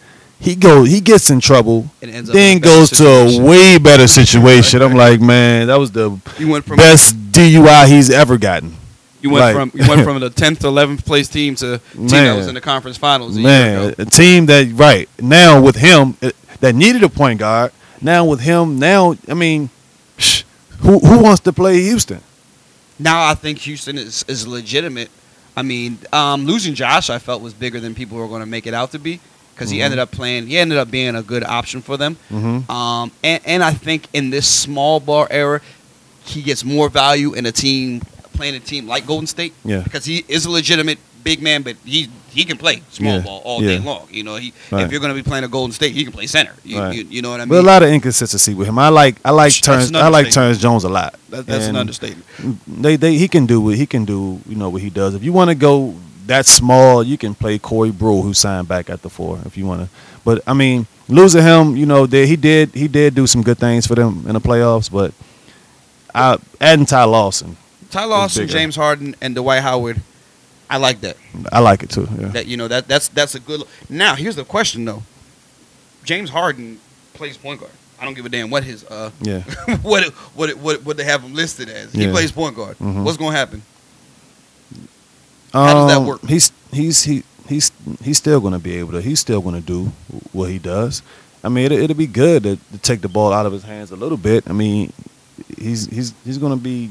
he go he gets in trouble, It ends up in then a better goes to a situation. way better situation. I'm like, man, that was the You went from best D U I he's ever gotten. you went like- from you went from the tenth to eleventh place team to team that Man. was in the conference finals a year Man, ago. a team that right now with him uh, that needed a point guard. Now with him, now I mean, psh, who who wants to play Houston? Now I think Houston is, is legitimate. I mean, um, losing Josh, I felt was bigger than people were going to make it out to be because he Mhm. ended up playing. He ended up being a good option for them. Mm-hmm. Um, and, and I think in this small ball era, he gets more value in a team playing a team like Golden State. Yeah. Because he is a legitimate big man, but he he can play small Yeah. ball all Yeah. day long. You know, he Right. if you're going to be playing a Golden State, he can play center. You, Right. you, you know what I But a mean? lot of inconsistency with him. I like I like That's Terrence an I like understatement. Terrence Jones a lot. That, that's an And understatement. They they he can do what he can do. You know what he does. If you want to go that small, you can play Corey Brewer, who signed back at the four. If you want to, but I mean, losing him, you know, they, he did he did do some good things for them in the playoffs. But I, adding Ty Lawson, Ty Lawson, bigger. James Harden, and Dwight Howard, I like that. I like it too. Yeah. That you know that that's that's a good. Now here's the question though. James Harden plays point guard. I don't give a damn what his uh Yeah. what what what what they have him listed as. He Yeah. plays point guard. Mhm. What's gonna happen? How does that Um, work? He's he's he he's he's still going to be able to. He's still going to do what he does. I mean, it, it'll be good to, to take the ball out of his hands a little bit. I mean, he's he's he's going to be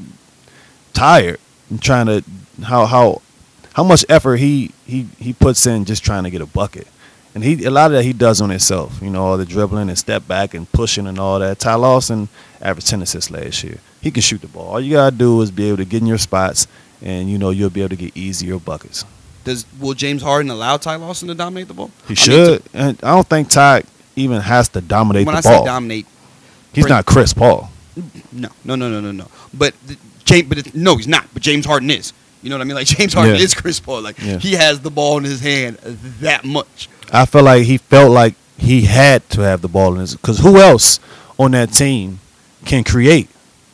tired and trying to how how how much effort he he he puts in just trying to get a bucket. And he a lot of that he does on himself. You know, all the dribbling and step back and pushing and all that. Ty Lawson averaged ten assists last year. He can shoot the ball. All you gotta do is be able to get in your spots, and you know you'll be able to get easier buckets. Does will James Harden allow Ty Lawson to dominate the ball? He I mean, should. And I don't think Ty even has to dominate when the I say ball. dominate, He's not Chris Paul. no, no, no, no, no, no. But the, James, but it, no, he's not. But James Harden is. You know what I mean? Like James Harden Yeah. is Chris Paul. Like Yeah. he has the ball in his hand that much. I feel like he felt like he had to have the ball in his. Because who else on that team can create?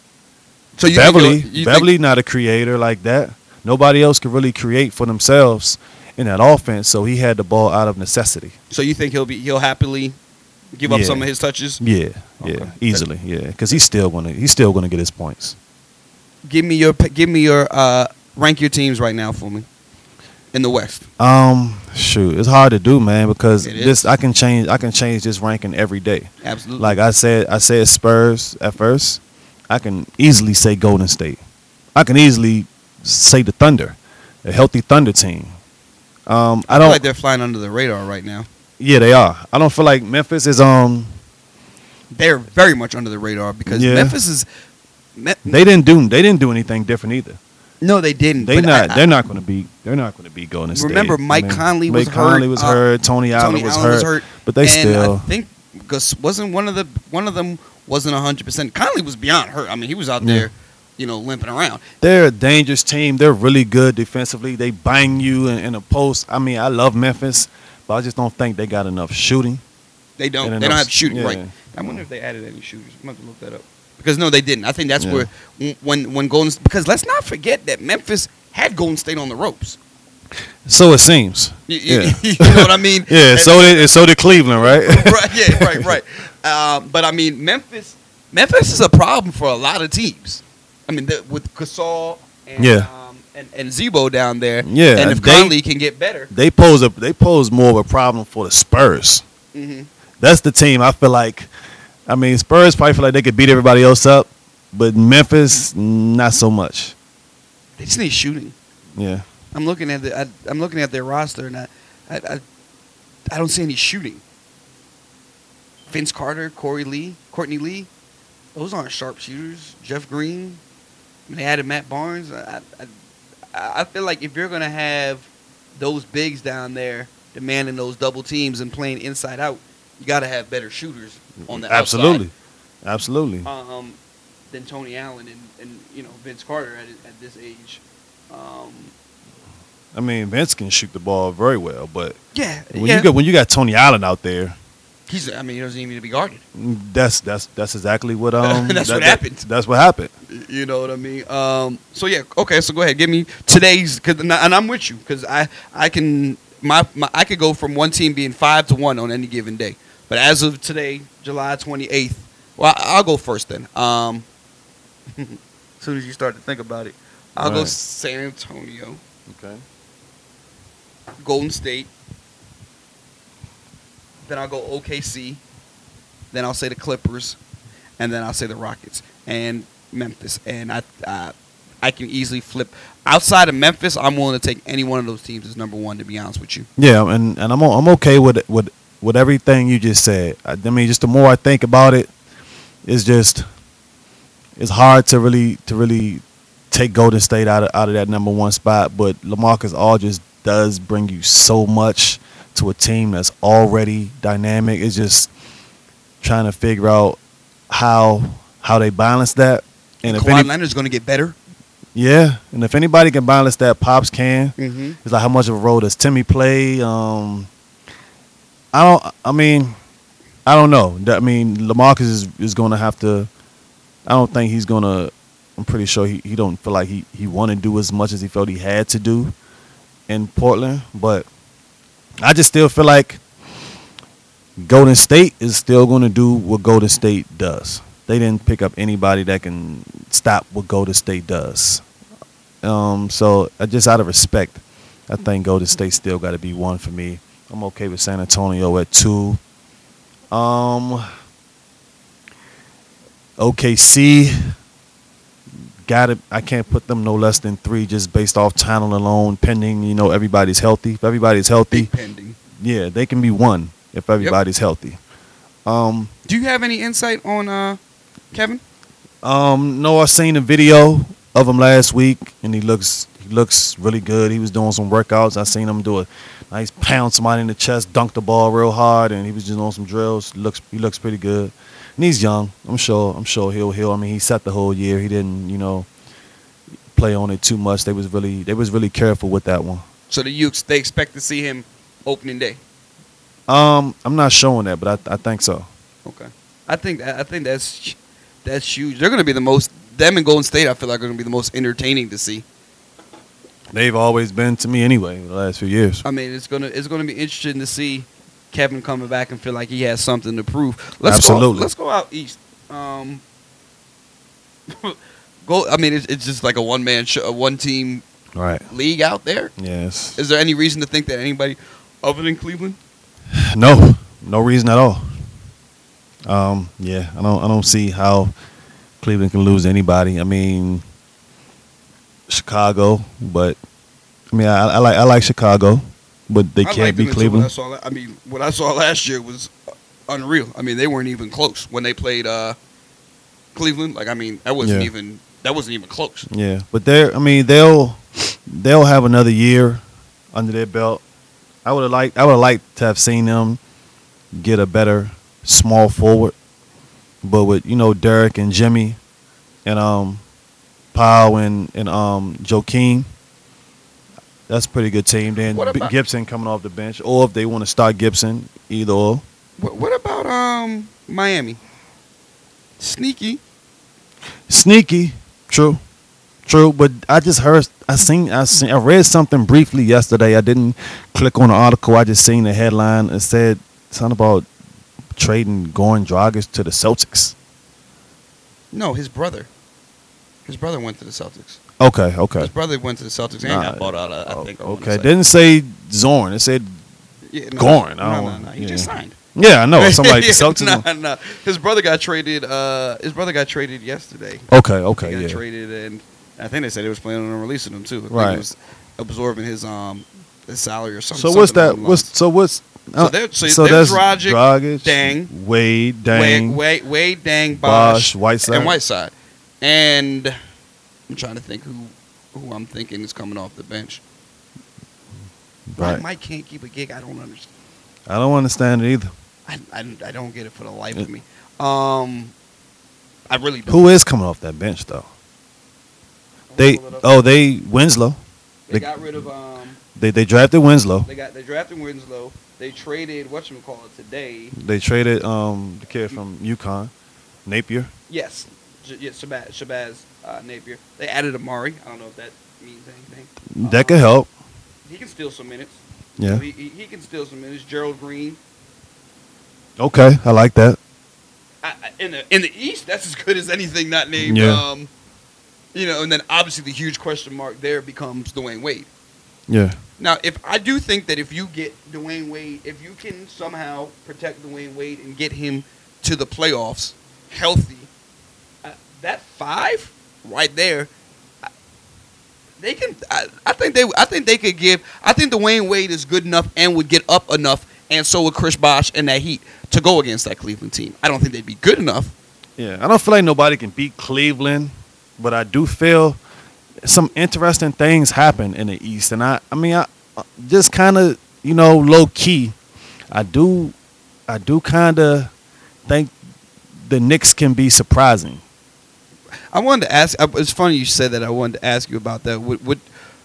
So you Beverly. think, you Beverly think, not a creator like that. Nobody else can really create for themselves in that offense. So he had the ball out of necessity. so you think he'll be he'll happily give up Yeah. some of his touches? Yeah, Okay. yeah, easily, yeah. Because he's still gonna he's still gonna get his points. Give me your give me your uh, rank your teams right now for me in the West. Um, shoot, it's hard to do, man, because It this is. I can change I can change this ranking every day. Absolutely. Like I said, I said Spurs at first. I can easily say Golden State. I can easily say the Thunder, a healthy Thunder team. Um, I I feel don't. like they're flying under the radar right now. Yeah, they are. I don't feel like Memphis is um. They're very much under the radar because Yeah. Memphis is. Me- They didn't do. They didn't do anything different either. no, they didn't. They but not. I- I- they're not going to be. They're not going to be Golden State. Remember, I Mike mean, Conley was Mike Conley hurt, was uh, hurt. Tony Allen, Tony was, Allen hurt, was hurt, But they and still. I think Gus wasn't one of the one of them wasn't a hundred percent. Conley was beyond hurt. I mean, he was out Yeah. there, you know, limping around. They're a dangerous team. They're really good defensively. They bang you in, in a post. I mean, I love Memphis, but I just don't think they got enough shooting. They don't. And They don't enough- have shooting yeah. right. I wonder if they added any shooters. I'm going to look that up because no, they didn't. I think that's Yeah. where when when Golden because let's not forget that Memphis had Golden State on the ropes. So it seems. You, you- Yeah. you know what I mean? Yeah. And- So did and so did Cleveland, right? right, yeah, right, right. Um, but I mean, Memphis, Memphis is a problem for a lot of teams. I mean, the, with Gasol and Yeah. um, and, and Zebo down there, Yeah, and if they- Conley can get better, They pose a they pose more of a problem for the Spurs. hmm That's the team I feel like. I mean, Spurs probably feel like they could beat everybody else up, but Memphis not so much. they just need shooting. Yeah. I'm looking at the, I, I'm looking at their roster, and I, I, I, I don't see any shooting. Vince Carter, Corey Lee, Courtney Lee, those aren't sharpshooters. Jeff Green, I mean, they added Matt Barnes. I, I, I feel like if you're gonna have those bigs down there demanding those double teams and playing inside out, you got to have better shooters on the Absolutely. Absolutely. outside, um, than Tony Allen and, and you know Vince Carter at at this age. Um, I mean, Vince can shoot the ball very well, but yeah, when yeah. you got when you got Tony Allen out there, He's. I mean, he doesn't even need to be guarded. that's that's that's exactly what um That's that- what that- happened. That's what happened. You know what I mean? Um. So yeah. Okay. So go ahead. Give me today's. Cause, and I- and I'm with you because I I can my, my I could go from one team being five to one on any given day. But as of today, July twenty eighth, well, I- I'll go first then. Um, as soon as you start to think about it, I'll go Right. San Antonio, Okay. Golden State. Then I'll go O K C. Then I'll say the Clippers, and then I'll say the Rockets and Memphis. And I, uh, I can easily flip outside of Memphis. I'm willing to take any one of those teams as number one. To be honest with you, Yeah, and, and I'm o- I'm okay with with with everything you just said. I, I mean, just the more I think about it, it's just it's hard to really to really take Golden State out of out of that number one spot. But LaMarcus Aldridge does bring you so much to a team that's already dynamic. It's just trying to figure out how how they balance that. And if Kawhi any, Leonard's going to get better. yeah, and if anybody can balance that, Pops can. Mm-hmm. It's like how much of a role does Timmy play? Um, I don't. I mean, I don't know. That- I mean, LaMarcus is is going to have to. I don't think he's going to. I'm pretty sure he, he don't feel like he he want to do as much as he felt he had to do in Portland. But I just still feel like Golden State is still going to do what Golden State does. They didn't pick up anybody that can stop what Golden State does. Um, so uh, just out of respect, I think Golden State still got to be one for me. I'm okay with San Antonio at two. Um, O K C, got it. I can't put them no less than three just based off talent alone, pending, you know, everybody's healthy. If everybody's healthy, Big pending. yeah, they can be one if everybody's healthy. Um, Do you have any insight on uh, Kevin? Um, no, I seen a video of him last week, and he looks he looks really good. He was doing some workouts. I seen him do a nice pound somebody in the chest, dunk the ball real hard, and he was just doing some drills. Looks he looks pretty good, and he's young. I'm sure I'm sure he'll heal. I mean, he set the whole year. He didn't, you know, play on it too much. They was really they was really careful with that one. So the Ukes, they expect to see him opening day. Um, I'm not showing that, but I I think so. Okay, I think I think that's that's huge. They're going to be the most. Them and Golden State, I feel like, are going to be the most entertaining to see. They've always been to me anyway the last few years. I mean, it's gonna it's gonna be interesting to see Kevin coming back and feel like he has something to prove. Let's Absolutely. Go, let's go out east. Um, go. I mean, it's, it's just like a one man, show, a one team Right. league out there. Yes. Is there any reason to think that anybody other than Cleveland? No, no reason at all. Um, yeah, I don't, I don't see how Cleveland can lose anybody. I mean, Chicago, but I mean, I, I like, I like Chicago, but they I can't liked them beat until What I, Cleveland. saw, la- I mean, what I saw last year was unreal. I mean, they weren't even close when they played uh, Cleveland. Like, I mean, that wasn't Yeah. even that wasn't even close. Yeah, but they're, I mean, they'll, they'll have another year under their belt. I would have liked, I would have liked to have seen them get a better small forward, but with, you know, Derek and Jimmy and um, Powell and and um, Joakim, that's a pretty good team. Then What B- about- Gibson coming off the bench, or if they want to start Gibson, either or. What, what about um Miami? Sneaky. Sneaky, true, true. But I just heard, I seen, I seen, I read something briefly yesterday. I didn't click on the article. I just seen the headline. It said something about trading Goran Dragic to the Celtics. No, his brother. His brother went to the Celtics. Okay, okay. His brother went to the Celtics and Nah, got bought out. I, I think. I wanna Okay, say. didn't say Zorn. It said Yeah, no, Goran. No, I no, don't- no, He yeah. just signed. yeah, I know. Somebody Yeah, the Celtics. Nah, nah. His brother got traded. Uh, his brother got traded yesterday. Okay, He okay, got yeah. traded, and I think they said they was planning on releasing him too. I think Right. He was absorbing his um his salary or something. So what's something that? along What's those so what's So uh, there- so so there's that's Dragic, Dragic, Dang, Wade, lines. Dang, Wade, Wade, Wade, Dang, Bosh, Bosh, Whiteside. and Whiteside, and I'm trying to think who who I'm thinking is coming off the bench. Why Right. Mike can't keep a gig? I don't understand. I don't understand it either. I, I, I don't get it for the life of me. Um, I really don't. Who is coming off that bench though? They oh they Winslow. They they- got rid of um. They they drafted Winslow. They got they drafted Winslow. They traded whatchamacallit today. They traded um the kid from UConn, Napier. Yes, J- yeah, Shabazz, Shabazz uh, Napier. They added Amari. I don't know if that means anything. That Um, could help. He can steal some minutes. You Yeah. know, he, he he can steal some minutes. Gerald Green. Okay, I like that. I, I- in the in the East, that's as good as anything not named. Yeah. Um, you know, and then obviously the huge question mark there becomes Dwayne Wade. Yeah. Now, if I do think that if you get Dwayne Wade, if you can somehow protect Dwayne Wade and get him to the playoffs healthy, uh, that five right there, I- they can. I, I think they. I think they could give. I think Dwayne Wade is good enough and would get up enough, and so would Chris Bosh and that Heat to go against that Cleveland team. I don't think they'd be good enough. Yeah. I don't feel like nobody can beat Cleveland, but I do feel some interesting things happen in the East, and I. I mean, I uh, just kind of you know low key. I do. I do kind of think the Knicks can be surprising. I wanted to ask. It's funny you said that. I wanted to ask you about that. What what,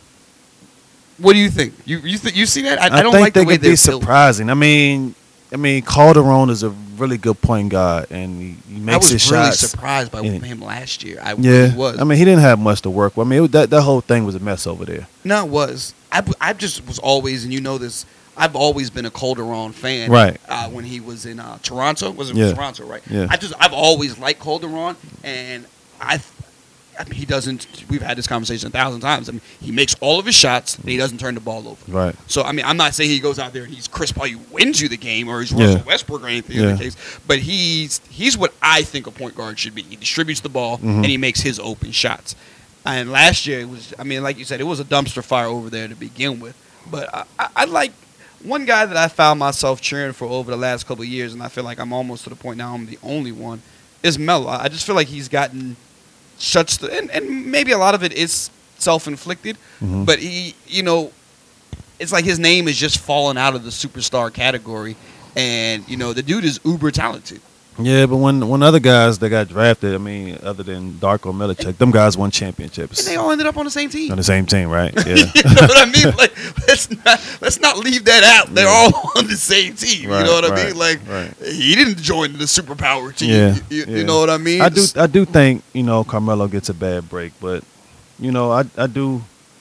what do you think? You you think you see that? I, I don't think like they the way could be they're built. surprising. I mean, I mean, Calderon is a really good point guard, and he, he I makes was his really shots. surprised by and- him last year. I Yeah, really was. I mean, he didn't have much to work with. I mean, it, that that whole thing was a mess over there. no, it was. I, I just was always, and you know this. I've always been a Calderon fan. Right. Uh, when he was in uh, Toronto, was it Yeah. Toronto? Right. Yeah. I just I've always liked Calderon, and I. I mean, he doesn't. We've had this conversation a thousand times. I mean, he makes all of his shots, and he doesn't turn the ball over. Right. So I mean, I'm not saying he goes out there and he's Chris Paul, he wins you the game, or he's Yeah. Russell Westbrook or anything in Yeah. the case. But he's he's what I think a point guard should be. He distributes the ball Mhm. and he makes his open shots. And last year it was, I mean, like you said, it was a dumpster fire over there to begin with. But I, I, I like one guy that I found myself cheering for over the last couple of years, and I feel like I'm almost to the point now I'm the only one, is Melo. I just feel like he's gotten such the, and, and maybe a lot of it is self-inflicted, Mhm. but he, you know, it's like his name is just falling out of the superstar category, and you know the dude is uber talented. Yeah, but when when other guys that got drafted, I mean, other than Darko Milicic, them guys won championships And they all ended up on the same team. on the same team, right? Yeah. You know what I mean? Like, let's not let's not leave that out. They're Yeah. all on the same team. Right, you know what I right, mean? Like, right. he didn't join the superpower team. Yeah, You, you yeah. know what I mean? I do I do think, you know, Carmelo gets a bad break, but you know, I I do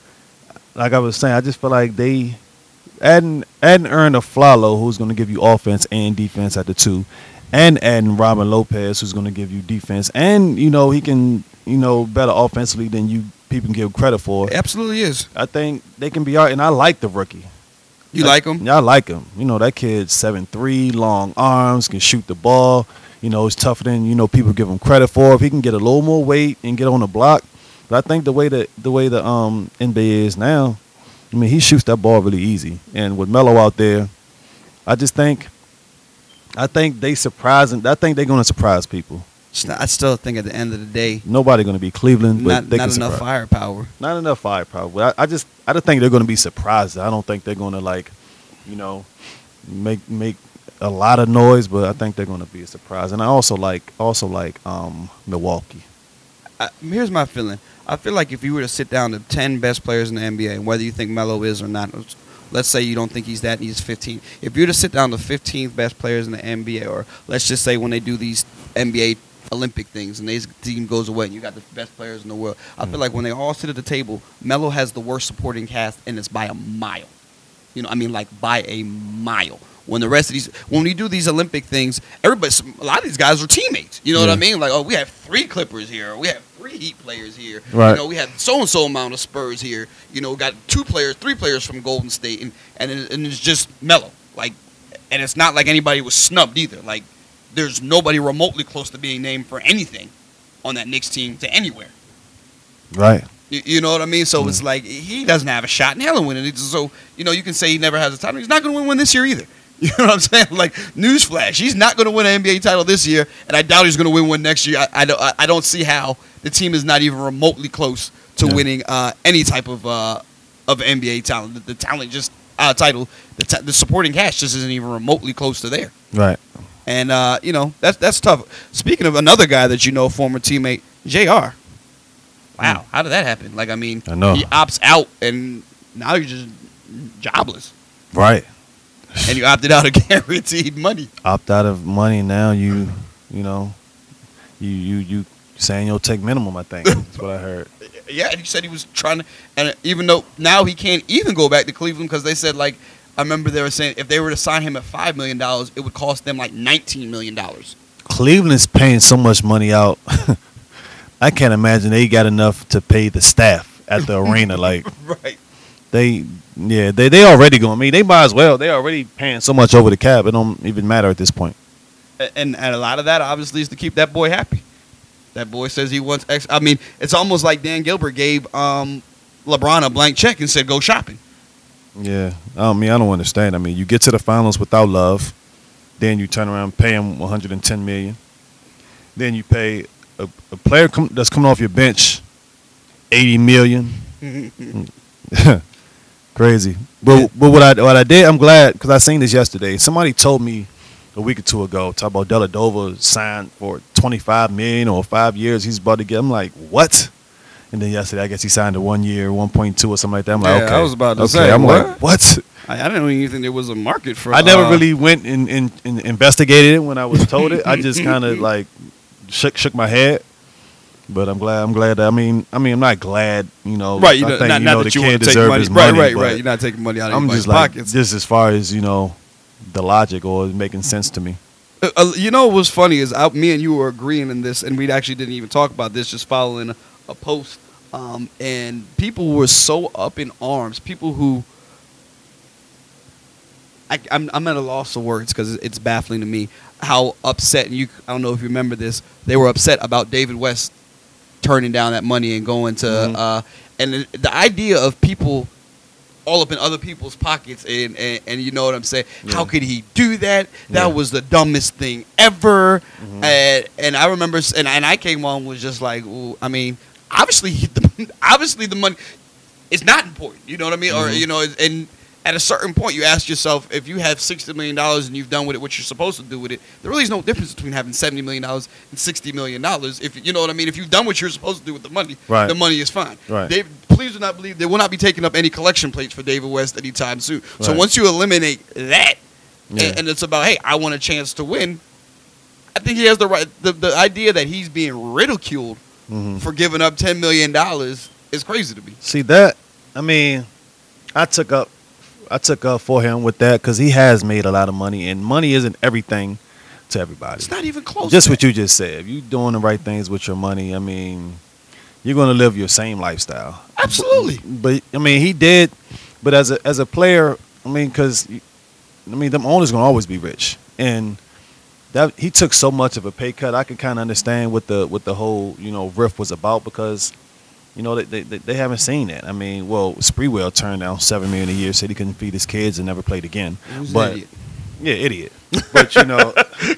like I was saying, I just feel like they adding adding Aaron Aflalo, who's gonna give you offense and defense at the two, and adding Robin Lopez, who's gonna give you defense, and you know, he can, you know, better offensively than you people can give credit for. It absolutely is. I think they can be all right, and I like the rookie. You I- like him? Yeah, I like him. You know, that kid's seven three, long arms, can shoot the ball. You know, he's tougher than, you know, people give him credit for. If he can get a little more weight and get on the block. But I think the way that the way the um N B A is now, I mean, he shoots that ball really easy. And with Melo out there, I just think I think they surprising I think they're gonna surprise people. It's not- I still think at the end of the day, Nobody gonna be Cleveland, but not, they not can enough surprise. firepower. Not enough firepower. But I, I just I just think they're gonna be surprised. I don't think they're gonna like, you know, make make a lot of noise, but I think they're gonna be a surprise. And I also like also like um Milwaukee. I, here's my feeling. I feel like if you were to sit down the ten best players in the N B A, and whether you think Melo is or not, let's say you don't think he's that and he's fifteen. If you were to sit down the fifteenth best players in the N B A, or let's just say when they do these N B A Olympic things and this team goes away and you got the best players in the world, I feel like when they all sit at the table, Melo has the worst supporting cast, and it's by a mile. You know, I mean, like by a mile. When the rest of these, when we do these Olympic things, everybody, a lot of these guys are teammates. You know what Yeah. I mean? Like, oh, we have three Clippers here, or we have three Heat players here. Right. You know, we have so and so amount of Spurs here. You know, we got two players, three players from Golden State, and and, it, and it's just Melo. Like, and it's not like anybody was snubbed either. Like, there's nobody remotely close to being named for anything on that Knicks team to anywhere. Right. You, you know what I mean? So Mm. it's like he doesn't have a shot in hell of winning it. So, you know, you can say he never has a title. He's not going to win one this year either. You know what I'm saying? Like, newsflash, he's not going to win an N B A title this year, and I doubt he's going to win one next year. I, I, don't, I don't see how the team is not even remotely close to Yeah. winning uh, any type of uh, of N B A talent. The, the talent just uh, title, the, ta- the supporting cast just isn't even remotely close to there. Right. And uh, you know that's that's tough. Speaking of another guy that you know, former teammate J R. Wow, how did that happen? Like, I mean, I know. he opts out, and now you're just jobless, Right. and you opted out of guaranteed money. Opt out of money now. You you know, you you you saying you'll take minimum. I think that's what I heard. Yeah, and he said he was trying to, and even though now he can't even go back to Cleveland because they said like I remember they were saying if they were to sign him at five million dollars, it would cost them like nineteen million dollars. Cleveland's paying so much money out. I can't imagine they got enough to pay the staff at the arena. Like, right. They, yeah, they they already going. I mean, they might as well. They already paying so much over the cap. It don't even matter at this point. And and a lot of that obviously is to keep that boy happy. That boy says he wants X. I mean, it's almost like Dan Gilbert gave um, LeBron a blank check and said, "Go shopping." Yeah, I mean, I don't understand. I mean, you get to the finals without Love, then you turn around and pay him one hundred ten million. Then you pay a, a player com- that's coming off your bench eighty million. Crazy. But Yeah. but what I what I did, I'm glad because I seen this yesterday. Somebody told me a week or two ago, talk about Dellavedova signed for twenty-five million or five years. He's about to get. I'm like, what? And then yesterday, I guess he signed a one year, one point two or something like that. I'm like, Yeah, okay. I was about to okay. say, I'm what? like, what? I, I didn't even think there was a market for. I never uh, really went and, and, and investigated it when I was told it. I just kind of like shook shook my head. But I'm glad. I'm glad. That, I mean, I mean, I'm not glad. You know, Right, you I know, think not, you not know that the you kid want to take deserves money. his Right, money. right, but right. You're not taking money out of I'm anybody's just like, pockets. just as far as you know, the logic or making sense to me. Uh, uh, you know what was funny is I, me and you were agreeing in this, and we actually didn't even talk about this, just following a, a post. Um, and people were so up in arms. People who I, I'm, I'm at a loss of words because it's baffling to me how upset. And you, I don't know if you remember this. They were upset about David West turning down that money and going to. Mhm. Uh, and the, the idea of people all up in other people's pockets, and, and, and you know what I'm saying? Yeah. How could he do that? That Yeah. was the dumbest thing ever. Mhm. And, and I remember, s- and, and I came on and was just like, ooh, I mean, obviously, the, obviously the money is not important. You know what I mean? Or Mhm. you know, and at a certain point, you ask yourself, if you have sixty million dollars and you've done with it what you're supposed to do with it, there really is no difference between having seventy million dollars and sixty million dollars. If you know what I mean, if you've done what you're supposed to do with the money, Right. the money is fine. Right. Dave, please do not believe they will not be taking up any collection plates for David West anytime soon. So Right. once you eliminate that, Yeah. and, and it's about, hey, I want a chance to win. I think he has the right. The, the idea that he's being ridiculed Mhm. for giving up ten million dollars is crazy to me. See that? I mean, I took up, I took up for him with that because he has made a lot of money, and money isn't everything to everybody. It's not even close. Just to what that. you just said. If you doing the right things with your money, I mean, you're gonna live your same lifestyle. Absolutely. But I mean, he did. But as a as a player, I mean, because I mean, them owners gonna always be rich, and that he took so much of a pay cut. I could kind of understand what the what the whole you know riff was about because you know they they, they haven't seen that. I mean, well, Spreewell turned down seven million a year, said he couldn't feed his kids, and never played again. Who's an but idiot? yeah, idiot. But you know,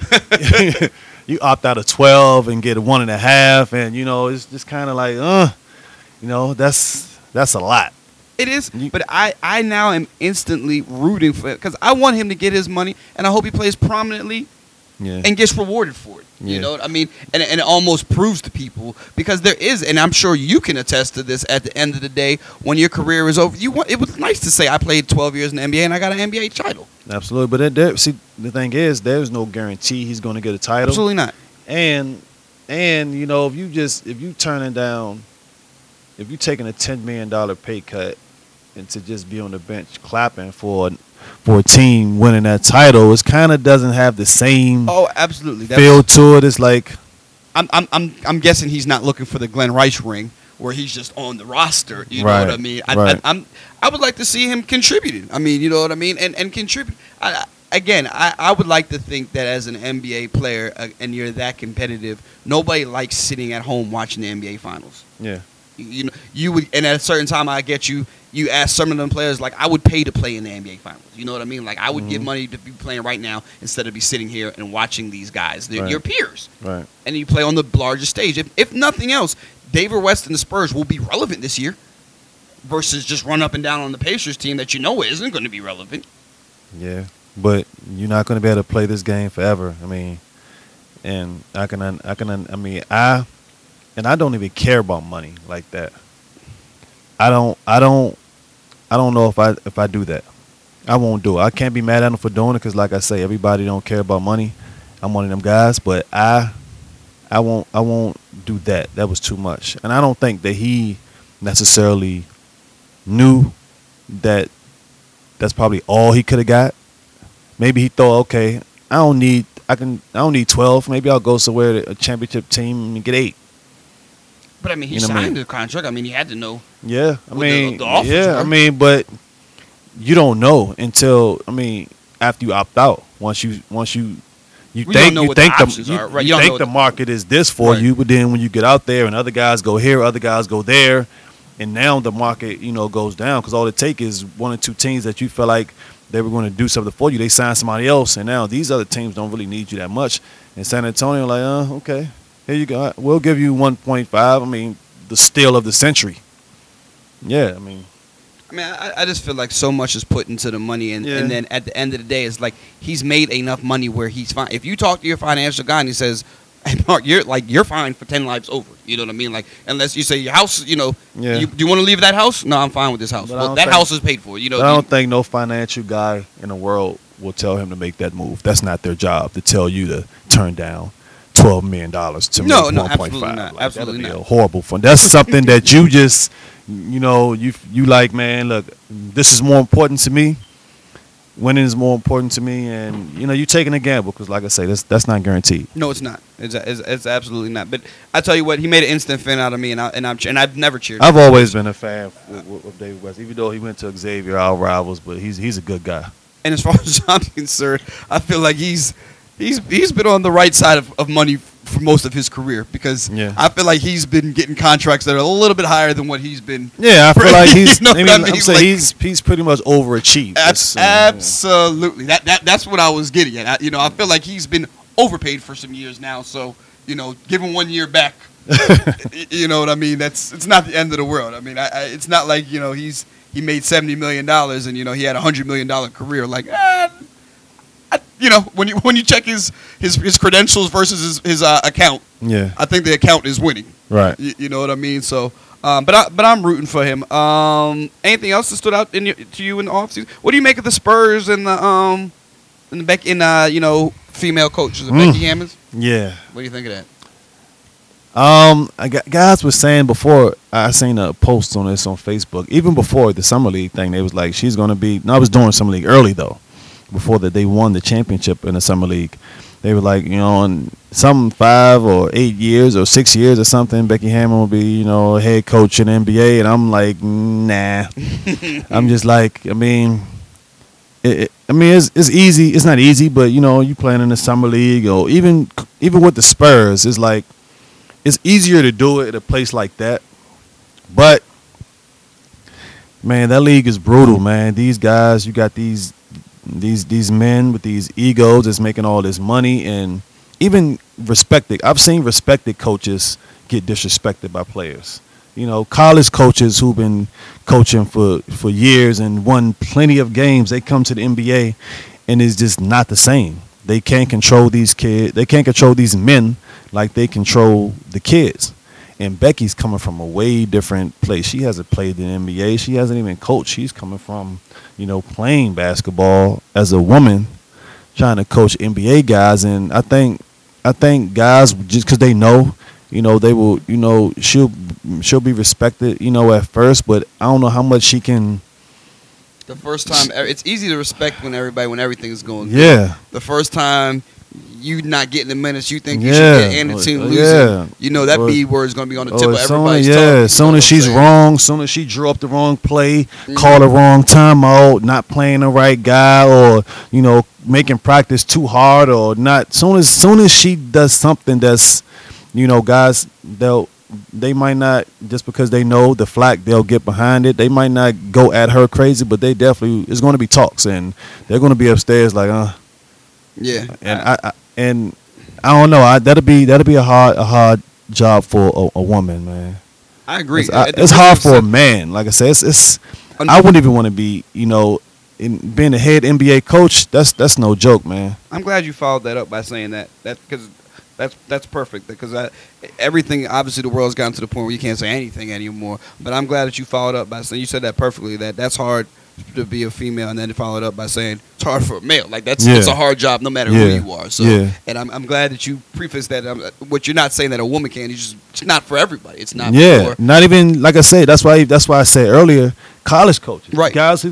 you opt out of twelve and get a one and a half, and you know it's just kind of like, uh, you know, that's that's a lot. It is, You- but I, I now am instantly rooting for it because I want him to get his money, and I hope he plays prominently Yeah. and gets rewarded for it. You Yeah. know what I mean? And, and it almost proves to people because there is, and I'm sure you can attest to this. At the end of the day, when your career is over, you want it was nice to say I played twelve years in the N B A and I got an N B A title. Absolutely, but there, there, see, the thing is, there's no guarantee he's going to get a title. Absolutely not. And and you know, if you just if you turning down, if you taking a ten million dollar pay cut, and to just be on the bench clapping for for a team winning that title, it kind of doesn't have the same Oh, absolutely. That's- feel to it. It's like, I'm, I'm, I'm, I'm guessing he's not looking for the Glenn Rice ring where he's just on the roster. You know Right, what I mean? I, right. I, I'm, I would like to see him contributing. I mean, you know what I mean? And and contribute. I, I- again, I, I would like to think that as an N B A player uh, and you're that competitive, nobody likes sitting at home watching the N B A finals. yeah, You, you know, you would, and at a certain time, I get you. You ask some of them players, like I would pay to play in the N B A finals. You know what I mean? Like I would give Mhm. money to be playing right now instead of be sitting here and watching these guys. They're Right. your peers, right. and you play on the largest stage. If, if nothing else, David West and the Spurs will be relevant this year, versus just run up and down on the Pacers team that you know isn't going to be relevant. Yeah, but you're not going to be able to play this game forever. I mean, and I can, I can, I mean, I, and I don't even care about money like that. I don't, I don't, I don't know if I, if I do that. I won't do it. I can't be mad at him for doing it because, like I say, everybody don't care about money. I'm one of them guys, but I, I won't, I won't do that. That was too much, and I don't think that he necessarily knew that that's probably all he could have got. Maybe he thought, okay, I don't need I can I don't need twelve. Maybe I'll go somewhere to a championship team and get eight. But I mean, he You know what I signed mean? the contract. I mean, he had to know. Yeah, I What the- mean, the offers yeah, were. I mean, but you don't know until I mean after you opt out. Once you once you you We think don't know you what the think the, options you, are, right? you You don't know think what the the- market is this for Right. you, but then when you get out there and other guys go here, other guys go there, and now the market you know goes down because all it take is one or two teams that you feel like they were going to do something for you. They sign somebody else, and now these other teams don't really need you that much. And San Antonio like, uh, okay, here you go. We'll give you one point five. I mean, the steal of the century. Yeah, I mean. I mean, I, I just feel like so much is put into the money, and, Yeah. and then at the end of the day, it's like he's made enough money where he's fine. If you talk to your financial guy and he says, "Hey, Mark, you're like you're fine for ten lives over," you know what I mean? Like unless you say your house, you know, Yeah. you, do you want to leave that house? No, I'm fine with this house. But I Well, don't that think- house is paid for. You know, But I you- don't think no financial guy in the world will tell him to make that move. That's not their job to tell you to turn down twelve million dollars to No, make no, one point absolutely five. not. Like, Absolutely that'd be not. a horrible fun. That's something that you just, you know, you you like, man. Look, this is more important to me. Winning is more important to me, and you know, you taking a gamble because, like I say, that's that's not guaranteed. no, it's not. It's, it's it's absolutely not. But I tell you what, he made an instant fan out of me, and I and I'm and I've never cheered. I've always been a fan of, of David West, even though he went to Xavier, our rivals, but he's he's a good guy. And as far as I'm concerned, I feel like he's he's he's been on the right side of, of money for most of his career because Yeah. I feel like he's been getting contracts that are a little bit higher than what he's been. Yeah, I feel like he's. You know I mean, what I I'm mean? saying Like- he's he's pretty much overachieved. Abs- That's, uh, yeah. absolutely. That that that's what I was getting at. I, you know, I feel like he's been overpaid for some years now. So you know, give him one year back. y- you know what I mean? That's it's not the end of the world. I mean, I, I, it's not like you know he's he made seventy million dollars and you know he had a hundred million dollar career. Like, eh, I, you know, when you when you check his his, his credentials versus his his uh, account, Yeah, I think the account is winning. right. You, you know what I mean? So, um, but I, but I'm rooting for him. Um, anything else that stood out in your, to you in the offseason? What do you make of the Spurs and the um, and the Beck in uh, you know, female coaches, the Mm. Becky Hammonds? Yeah. What do you think of that? Um, I got, guys was saying before I seen a post on this on Facebook. Even before the summer league thing, they was like she's gonna be. No, I was doing summer league early though, before that they won the championship in the summer league. They were like, you know, in some five or eight years or six years or something, Becky Hammond will be, you know, head coach in the N B A. And I'm like, nah. I'm just like, I mean, it, it, I mean, it's it's easy. It's not easy, but you know, you playing in the summer league or even even with the Spurs, it's like it's easier to do it at a place like that. But man, that league is brutal, man. These guys, you got these these these men with these egos that's making all this money and even respected. I've seen respected coaches get disrespected by players. You know, college coaches who've been coaching for, for years and won plenty of games, they come to the N B A and it's just not the same. They can't control these kids. They can't control these men like they control the kids. And Becky's coming from a way different place. She hasn't played in the N B A. She hasn't even coached. She's coming from, you know, playing basketball as a woman, trying to coach N B A guys. And I think, I think guys just because they know, you know, they will, you know, she'll she'll be respected, you know, at first. But I don't know how much she can. The first time, it's easy to respect when everybody, when everything is going good. Yeah. The first time you not getting the minutes you think you Yeah. should get and the team Or- losing, yeah. you know that Or- B word is going to be on the Oh, tip of as soon everybody's as, tongue. yeah, You as soon know as what I'm she's saying? wrong, as soon as she drew up the wrong play, Mhm. call the wrong timeout, not playing the right guy, or you know making practice too hard, or not. Soon as soon as she does something that's, you know, guys they'll they might not just because they know the flack they'll get behind it. They might not go at her crazy, but they definitely it's going to be talks, and they're going to be upstairs like, uh, Yeah. and I, I and I don't know. I, that'll be that'll be a hard a hard job for a, a woman, man. I agree. It's, I- At the it's risk hard of for a saying- man. Like I said, it's, it's I wouldn't even want to be, you know, in being a head N B A coach. That's that's no joke, man. I'm glad you followed that up by saying that. That because that's that's perfect. Because I, everything, obviously, the world's gotten to the point where you can't say anything anymore. But I'm glad that you followed up by saying you said that perfectly. That that's hard to be a female, and then followed up by saying it's hard for a male. Like that's Yeah. it's a hard job no matter Yeah. who you are. So, Yeah. and I'm I'm glad that you prefaced that. Um, what you're not saying that a woman can. It's just it's not for everybody. It's not Yeah, for not even like I said. That's why that's why I said earlier, college coaches, Right. guys who've got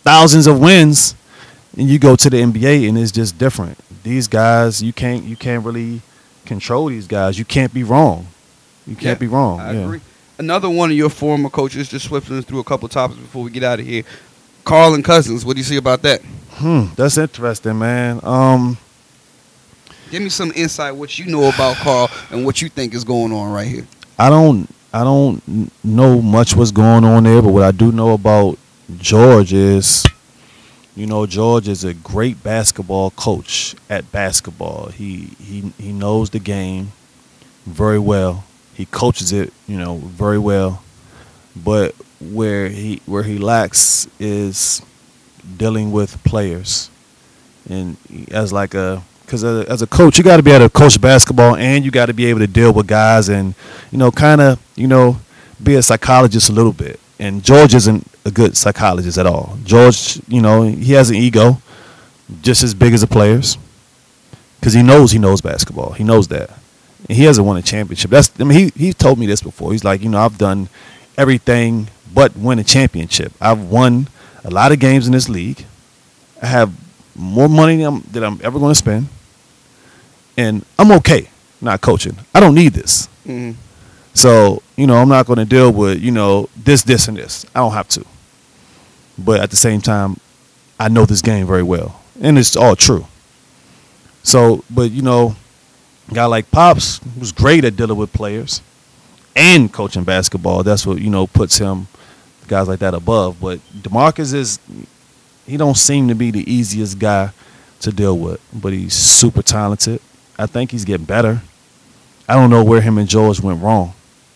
thousands of wins, and you go to the N B A and it's just different. These guys, you can't you can't really control these guys. You can't be wrong. You can't Yeah, be wrong. I yeah. agree. Another one of your former coaches, just swiftly through a couple topics before we get out of here. Carl and Cousins, what do you see about that? Hmm, that's interesting, man. Um, Give me some insight what you know about Carl and what you think is going on right here. I don't I don't n- know much what's going on there, but what I do know about George is, you know, George is a great basketball coach at basketball. He he he knows the game very well. He coaches it, you know, very well. But where he where he lacks is dealing with players, and as like a because as a, as a coach, you got to be able to coach basketball, and you got to be able to deal with guys, and you know, kind of you know, be a psychologist a little bit. And George isn't a good psychologist at all. George, you know, he has an ego, just as big as the players, because he knows he knows basketball. He knows that, and he hasn't won a championship. That's I mean, he he told me this before. He's like, you know, I've done everything but win a championship. I've won a lot of games in this league. I have more money than I'm, that I'm ever going to spend, and I'm okay not coaching. I don't need this. Mm-hmm. So, you know, I'm not going to deal with, you know, this, this, and this. I don't have to. But at the same time, I know this game very well, and it's all true. So, but, you know, a guy like Pops was great at dealing with players and coaching basketball. That's what, you know, puts him, guys like that, above. But DeMarcus is, he don't seem to be the easiest guy to deal with, but he's super talented. I think he's getting better. I don't know where him and George went wrong.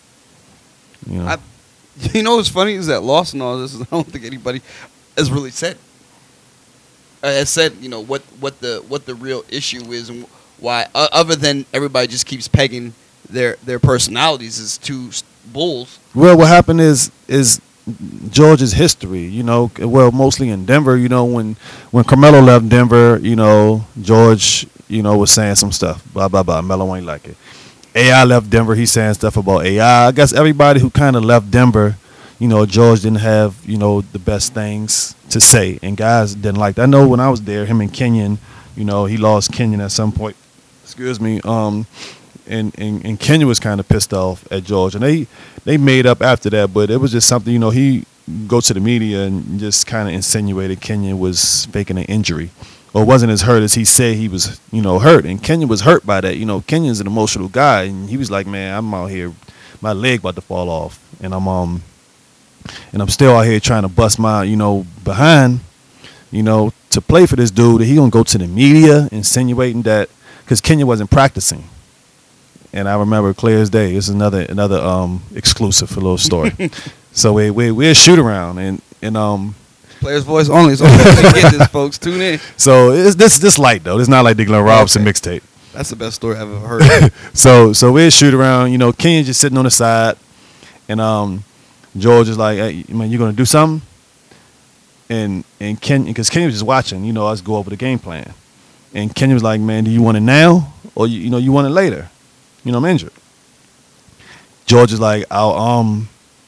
You know, I, you know what's funny is that loss and all this is I don't think anybody has really said. Uh, has said you know what, what the what the real issue is and why uh, other than everybody just keeps pegging their their personalities as two s- bulls. well, what happened is is George's history. You know, well, mostly in Denver. You know, when when Carmelo left Denver, you know, George, you know, was saying some stuff. Blah blah blah. Melo ain't like it. A I left Denver. He's saying stuff about A I. I guess everybody who kind of left Denver, you know, George didn't have, you know, the best things to say. And guys didn't like that. I know when I was there, him and Kenyon, you know, he lost Kenyon at some point. Excuse me. Um, and, and, and Kenyon was kind of pissed off at George. And they, they made up after that. But it was just something, you know, he go to the media and just kind of insinuated Kenyon was faking an injury. Or wasn't as hurt as he said he was, you know, hurt. And Kenyon was hurt by that. You know, Kenyon's an emotional guy, and he was like, "Man, I'm out here, my leg about to fall off, and I'm um, and I'm still out here trying to bust my, you know, behind, you know, to play for this dude. That he gonna go to the media insinuating that because Kenyon wasn't practicing." And I remember clear as day. It's another another um exclusive for a little story. So we we we're a shoot around, and and um. Players voice only, so hopefully you get this, folks. Tune in. So it's this this light though. It's not like the Glenn Robinson Okay. mixtape. That's the best story I've ever heard. So so we shoot around. You know, Kenyon just sitting on the side, and um, George is like, "Hey, man, you gonna do something?" And and Kenyon, because Kenyon was just watching. You know, us go over the game plan, and Kenyon was like, "Man, do you want it now, or you, you know, you want it later? You know, I'm injured." George is like, "I'll um."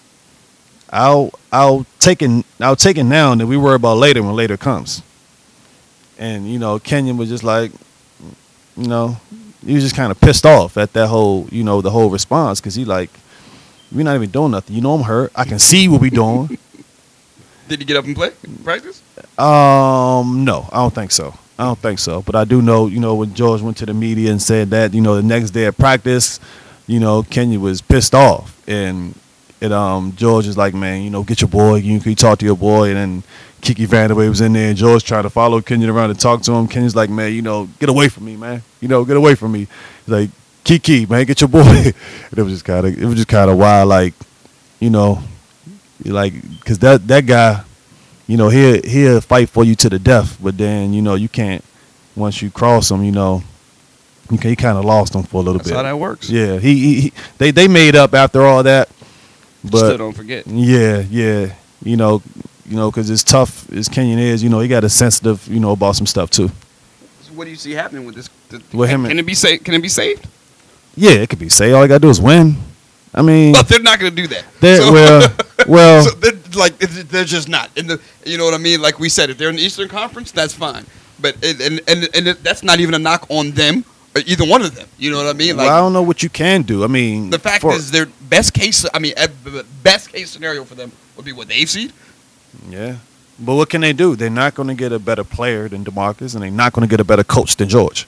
I'll I'll take it I'll take it now, and then we worry about later when later comes. And you know, Kenyon was just like, you know, he was just kind of pissed off at that whole, you know, the whole response because he like, we're not even doing nothing. You know, I'm hurt. I can see what we doing. Did he get up and play practice? um, no, I don't think so. I don't think so. But I do know, you know, when George went to the media and said that, you know, the next day at practice, you know, Kenyon was pissed off and. And um, George is like, man, you know, get your boy. You can talk to your boy. And then Kiki Vandeweghe was in there, and George tried to follow Kenyon around and talk to him. Kenyon's like, man, you know, get away from me, man. You know, get away from me. He's like, Kiki, man, get your boy. And it was just kind of, it was just kind of wild, like, you know, like, cause that that guy, you know, he'll he'll fight for you to the death, but then you know you can't. Once you cross him, you know, you he kind of lost him for a little That's bit. how that works. Yeah, he, he, he they they made up after all that. But Still don't forget. yeah, yeah, you know, you know, because as tough as Kenyon is, you know, he got a sensitive, you know, about some stuff too. So what do you see happening with this? The, With can, him and- can it be saved? Can it be saved? Yeah, it could be say all you gotta do is win. I mean, But they're not going to do that. they So- well, well, so they're, like they're just not in the. You know what I mean? Like we said, if they're in the Eastern Conference, that's fine. But it, and and and it, that's not even a knock on them or either one of them. You know what I mean? Like well, I don't know what you can do. I mean, the fact for, is, their best case. I mean, best case scenario for them would be what the eighth seed. Yeah, but what can they do? They're not going to get a better player than DeMarcus, and they're not going to get a better coach than George.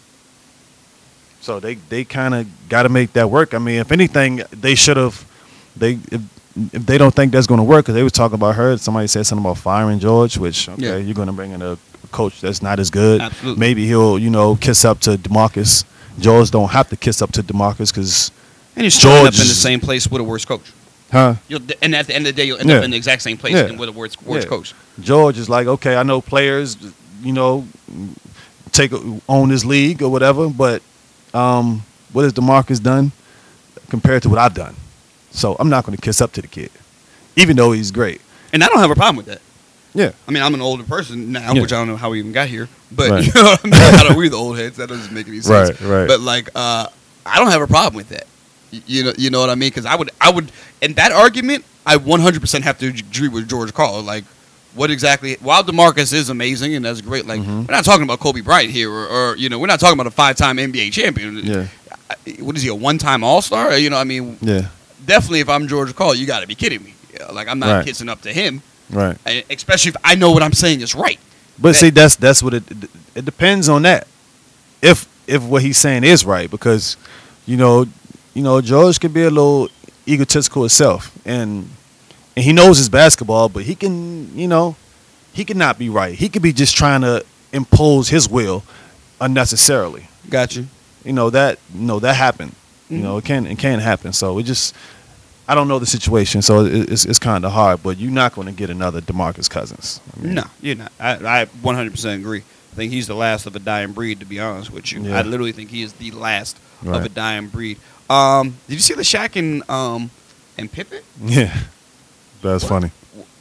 So they they kind of got to make that work. I mean, if anything, they should have. They if, if they don't think that's going to work, because they was talking about her. Somebody said something about firing George, which okay, Yeah. you're going to bring in a coach that's not as good. Absolutely. Maybe he'll you know kiss up to DeMarcus. George don't have to kiss up to DeMarcus because And you're still end up George in the is- same place with a worse coach. huh. You'll, and at the end of the day, you'll end Yeah. up in the exact same place Yeah. and with a worse, worse Yeah. coach. George is like, okay, I know players, you know, take own this league or whatever, but um, what has DeMarcus done compared to what I've done? So I'm not going to kiss up to the kid, even though he's great. And I don't have a problem with that. Yeah, I mean, I'm an older person now, Yeah. which I don't know how we even got here. But Right. you know what I mean? How do we the old heads? That doesn't make any sense. Right, right. But like, uh, I don't have a problem with that. Y- You know, you know what I mean? Because I would, I would, in that argument, I one hundred percent have to agree with George Karl. Like, what exactly? While DeMarcus is amazing and that's great, like Mhm. we're not talking about Kobe Bryant here, or, or you know, we're not talking about a five-time N B A champion. yeah, What is he? A one-time All-Star? You know, I mean, yeah, definitely. If I'm George Karl, you got to be kidding me. Yeah, like, I'm not Right. kissing up to him, right. and especially if I know what I'm saying is right. But That- see, that's that's what it it depends on that. If if what he's saying is right, because you know, you know, George can be a little egotistical himself, and and he knows his basketball, but he can, you know, he can not be right. He could be just trying to impose his will unnecessarily. Got you. You know that you know that happened. You Mhm. know, it can it can happen. So it just I don't know the situation, so it, it's it's kind of hard. But you're not going to get another DeMarcus Cousins. I mean, No, you're not. I, I one hundred percent agree. I think he's the last of a dying breed, to be honest with you. Yeah. I literally think he is the last of Right. a dying breed. Um, did you see the Shaq and um and Pippen? Yeah, that's What? funny.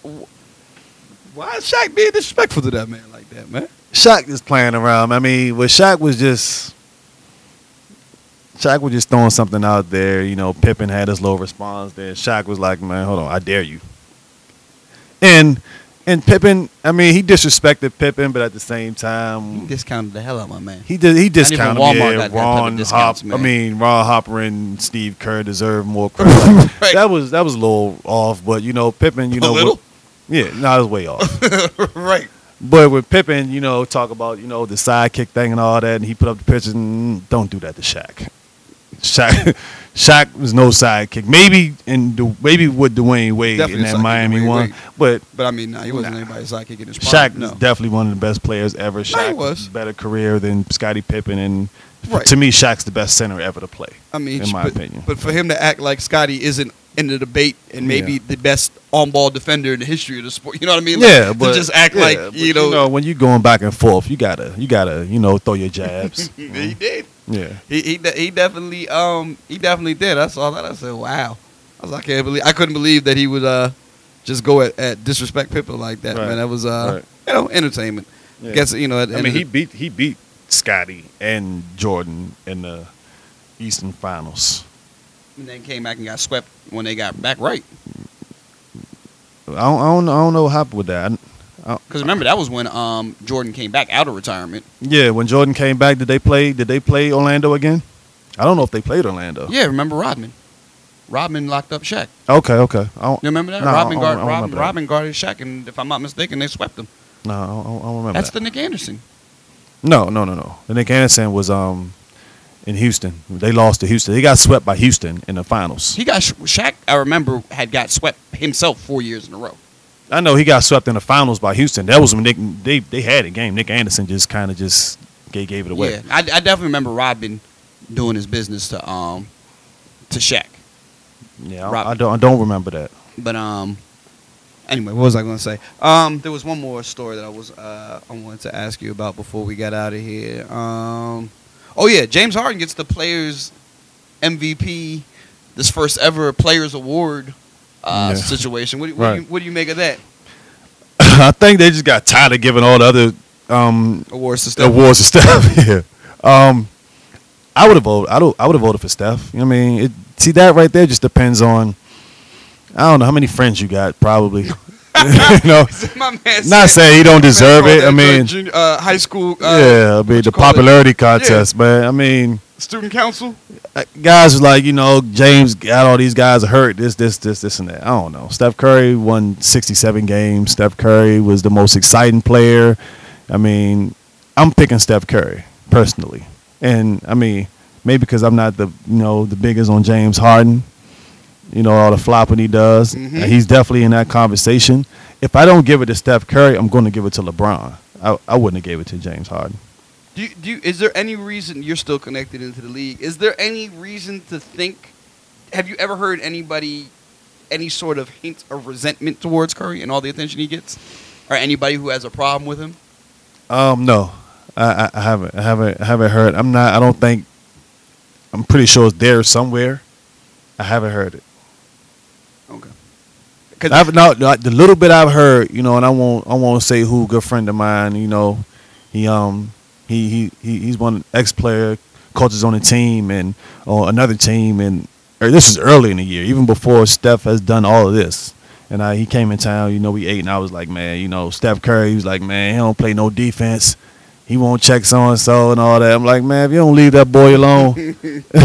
Why is Shaq being disrespectful to that man like that, man? Shaq is playing around. I mean, what Shaq was just Shaq was just throwing something out there. You know, Pippen had his little response there. Shaq was like, "Man, hold on, I dare you." And and Pippen, I mean, he disrespected Pippen, but at the same He time, discounted the hell out of my man. he did he even discounted Walmart yeah, got that type of Ron Hop. discounts, I man. mean, Ron Hopper and Steve Kerr deserve more credit. Like, Right. That was that was a little off, but you know, Pippen, you A know, little? yeah, no, it was way off. Right. But with Pippen, you know, talk about, you know, the sidekick thing and all that, and he put up the pictures, and don't do that to Shaq. Shaq, Shaq was no sidekick. Maybe in the, maybe with Dwayne Wade Definitely in that sidekick Miami Dwayne one, Wade. but But I mean, nah, he wasn't Nah. anybody's sidekick in his prime. Shaq no. is definitely one of the best players ever. Shaq was. better career than Scottie Pippen, and Right. to me, Shaq's the best center ever to play. I mean, in my but, opinion. But for him to act like Scotty isn't in the debate and maybe Yeah. the best on-ball defender in the history of the sport, you know what I mean? Like, Yeah, to but just act yeah, like but you know, when you going back and forth, you gotta you gotta you know throw your jabs. he did. Yeah. He he de- he definitely um he definitely did. I saw that. I said, wow. I was like, I can't believe I couldn't believe that he would uh just go at, at disrespect Pippen like that. Right. Man, that was uh Right. you know entertainment. Yeah. Guess you know. At the I end mean, of he the- beat he beat Scotty and Jordan in the Eastern Finals. and then came back and got swept when they got back right. I don't, I don't, I don't know what happened with that. I, I, Because remember that was when um Jordan came back out of retirement. yeah, when Jordan came back, did they play? Did they play Orlando again? I don't know if they played Orlando. Yeah, remember Rodman? Rodman locked up Shaq. Okay, okay. I don't, You remember that? No, Rodman, I don't- guard, I don't Rodman, remember that. Rodman guarded Shaq, and if I'm not mistaken, they swept him. no, I don't, I don't remember That's that. the Nick Anderson. No, no, no, no. The Nick Anderson was um in Houston. They lost to Houston. They got swept by Houston in the finals. He got Shaq. I remember had got swept himself four years in a row. I know he got swept in the finals by Houston. That was when Nick they they had a game. Nick Anderson just kind of just gave, gave it away. Yeah, I, I definitely remember Rodman doing his business to um to Shaq. Yeah, I, Rob- I don't I don't remember that. But um, anyway, what was I going to say? Um, there was one more story that I was uh I wanted to ask you about before we got out of here. Um, oh yeah, James Harden gets the Players M V P, this first ever Players Award uh, Yeah. situation. What do, what, do you, Right. what do you make of that? I think they just got tired of giving all the other um, Awards to Steph. awards to Steph. yeah. Um, I would have voted. I don't. I would have voted for Steph. You know what I mean, it, see that right there just depends on. I don't know how many friends you got. Probably. You you know, My man not said- saying he don't my man deserve called it. I that mean, junior- uh, high school. Uh, yeah, I mean what you the call it? popularity contest, but I mean, Student council. uh, guys was like, you know, James got all these guys hurt. This, this, this, this, and that. I don't know. Steph Curry won sixty-seven games. Steph Curry was the most exciting player. I mean, I'm picking Steph Curry personally, and I mean, maybe because I'm not the you know the biggest on James Harden. You know, all the flopping he does. Mhm. And he's definitely in that conversation. If I don't give it to Steph Curry, I'm going to give it to LeBron. I, I wouldn't have gave it to James Harden. Do you, do you, is there any reason you're still connected into the league? Is there any reason to think? Have you ever heard anybody, any sort of hint of resentment towards Curry and all the attention he gets, or anybody who has a problem with him? Um, no, I, I, I haven't. I haven't. I haven't heard. I'm not. I don't think. I'm pretty sure it's there somewhere. I haven't heard it. Okay. I've no, no, the little bit I've heard, you know, and I won't. I won't say who. Good friend of mine, you know, he um he he, he he's one ex player, coaches on the team and on another team, and or this is early in the year, even before Steph has done all of this. And I, he came in town, you know, we ate, and I was like, man, you know, Steph Curry, he was like, man, he don't play no defense. He won't check so and so and all that. I'm like, man, if you don't leave that boy alone.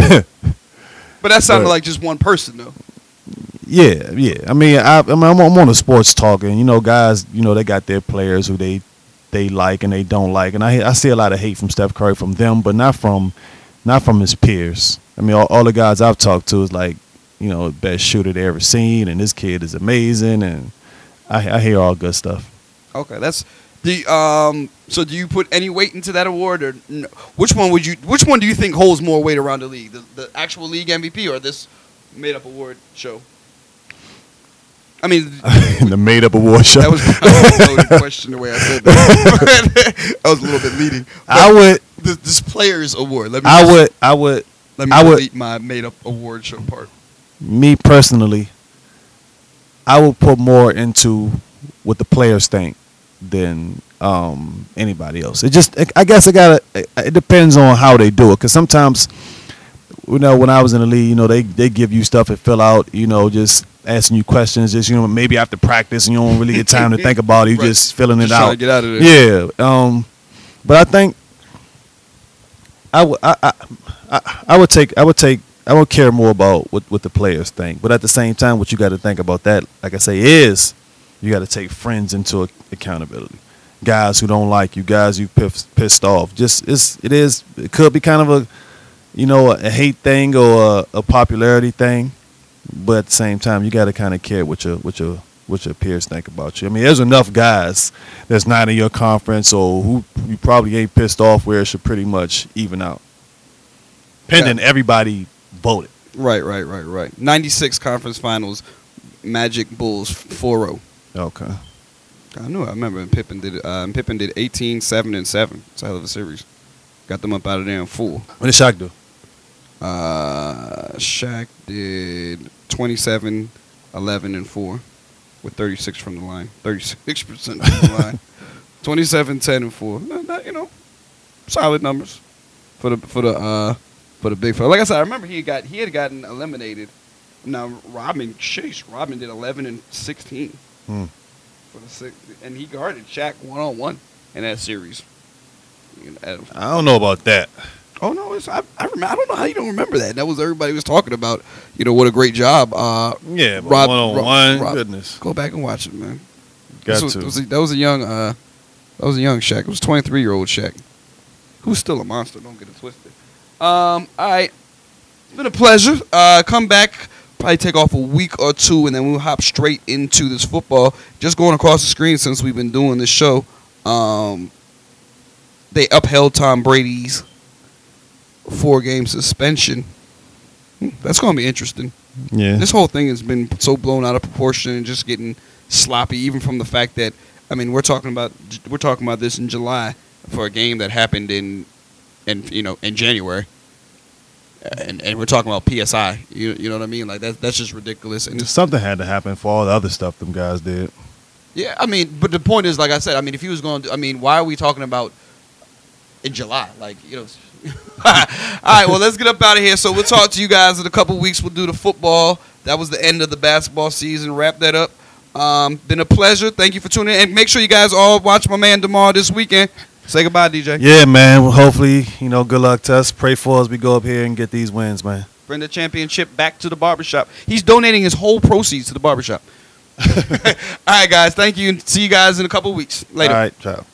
But that sounded But- like just one person, though. Yeah, yeah. I mean, I, I mean, I'm, I'm on a sports talk, and you know, guys, you know, they got their players who they they like and they don't like, and I I see a lot of hate from Steph Curry from them, but not from not from his peers. I mean, all, all the guys I've talked to is like, you know, best shooter they ever seen, and this kid is amazing, and I, I hear all good stuff. Okay, that's the um. So, do you put any weight into that award, or no? Which one would you? Which one do you think holds more weight around the league, the, the actual league M V P or this made-up award show? I mean, The made up award show. that was a loaded question the way I said that. That was a little bit leading. But I would, this, this players award. Let me. I just- would, I would. Let me I would- delete my made-up award show part. Me personally, I would put more into what the players think than um, anybody else. It just, I guess, it got. It depends on how they do it. Because sometimes, you know, when I was in the league, you know, they they give you stuff and fill out, you know, just asking you questions, just you know, maybe after practice, and you don't really get time to think about it. You Right. just filling Just it trying out. to get out of there. Yeah. Um, but I think I would I, I, I, I would take I would take I would care more about what, what the players think. But at the same time, what you got to think about that, like I say, is you got to take friends into a- accountability. Guys who don't like you, guys you pissed, pissed off. Just it's it is it could be kind of a you know a, hate thing or a, a popularity thing. But at the same time, you got to kind of care what your what your what your peers think about you. I mean, there's enough guys that's not in your conference or who you probably ain't pissed off where it should pretty much even out. Pending Yeah. everybody voted. Right, right, right, right. ninety-six conference finals, Magic Bulls four oh. Okay. I knew. I remember Pippen did. Uh, Pippen did eighteen, seven, and seven. It's a hell of a series. Got them up out of there in full. What did Shaq do? Uh, Shaq did twenty-seven, eleven, and four, with thirty-six from the line. thirty-six percent from the line. twenty-seven, ten, and four. Not, not, you know, solid numbers for the for the uh for the big fella. Like I said, I remember he had got he had gotten eliminated. Now Rodman, sheesh, Rodman did eleven and sixteen Hmm. for the six, and he guarded Shaq one on one in that series. You know, Adam- I don't know about that. Oh no, it's, I I, remember, I don't know how you don't remember that. That was everybody was talking about. You know what a great job. Uh, Yeah, but Rob- one on Rob- one, Rob- goodness. go back and watch it, man. Got This was, to. was a, that was a young. Uh, that was a young Shaq. It was twenty-three year old Shaq, who's still a monster. Don't get it twisted. Um, all right, it's been a pleasure. Uh, come back. Probably take off a week or two, and then we'll hop straight into this football. Just going across the screen since we've been doing this show. Um, they upheld Tom Brady's four-game suspension. Hmm, That's going to be interesting. Yeah. This whole thing has been so blown out of proportion and just getting sloppy, even from the fact that, I mean, we're talking about we're talking about this in July for a game that happened in, in you know, in January. And and we're talking about P S I. You you know what I mean? Like that that's just ridiculous. And it's, Something had to happen for all the other stuff them guys did. yeah, I mean, but the point is, like I said, I mean, if he was going to, I mean, why are we talking about in July? Like, you know. All right, well, let's get up out of here. So we'll talk to you guys in a couple weeks. We'll do the football. That was the end of the basketball season. Wrap that up. Um, been a pleasure. Thank you for tuning in. And make sure you guys all watch my man DeMar this weekend. Say goodbye, D J. Yeah, man. Well, hopefully, you know, good luck to us. Pray for us. We go up here and get these wins, man. Bring the championship back to the barbershop. He's donating his whole proceeds to the barbershop. All right, guys. Thank you. And see you guys in a couple weeks. Later. All right, ciao.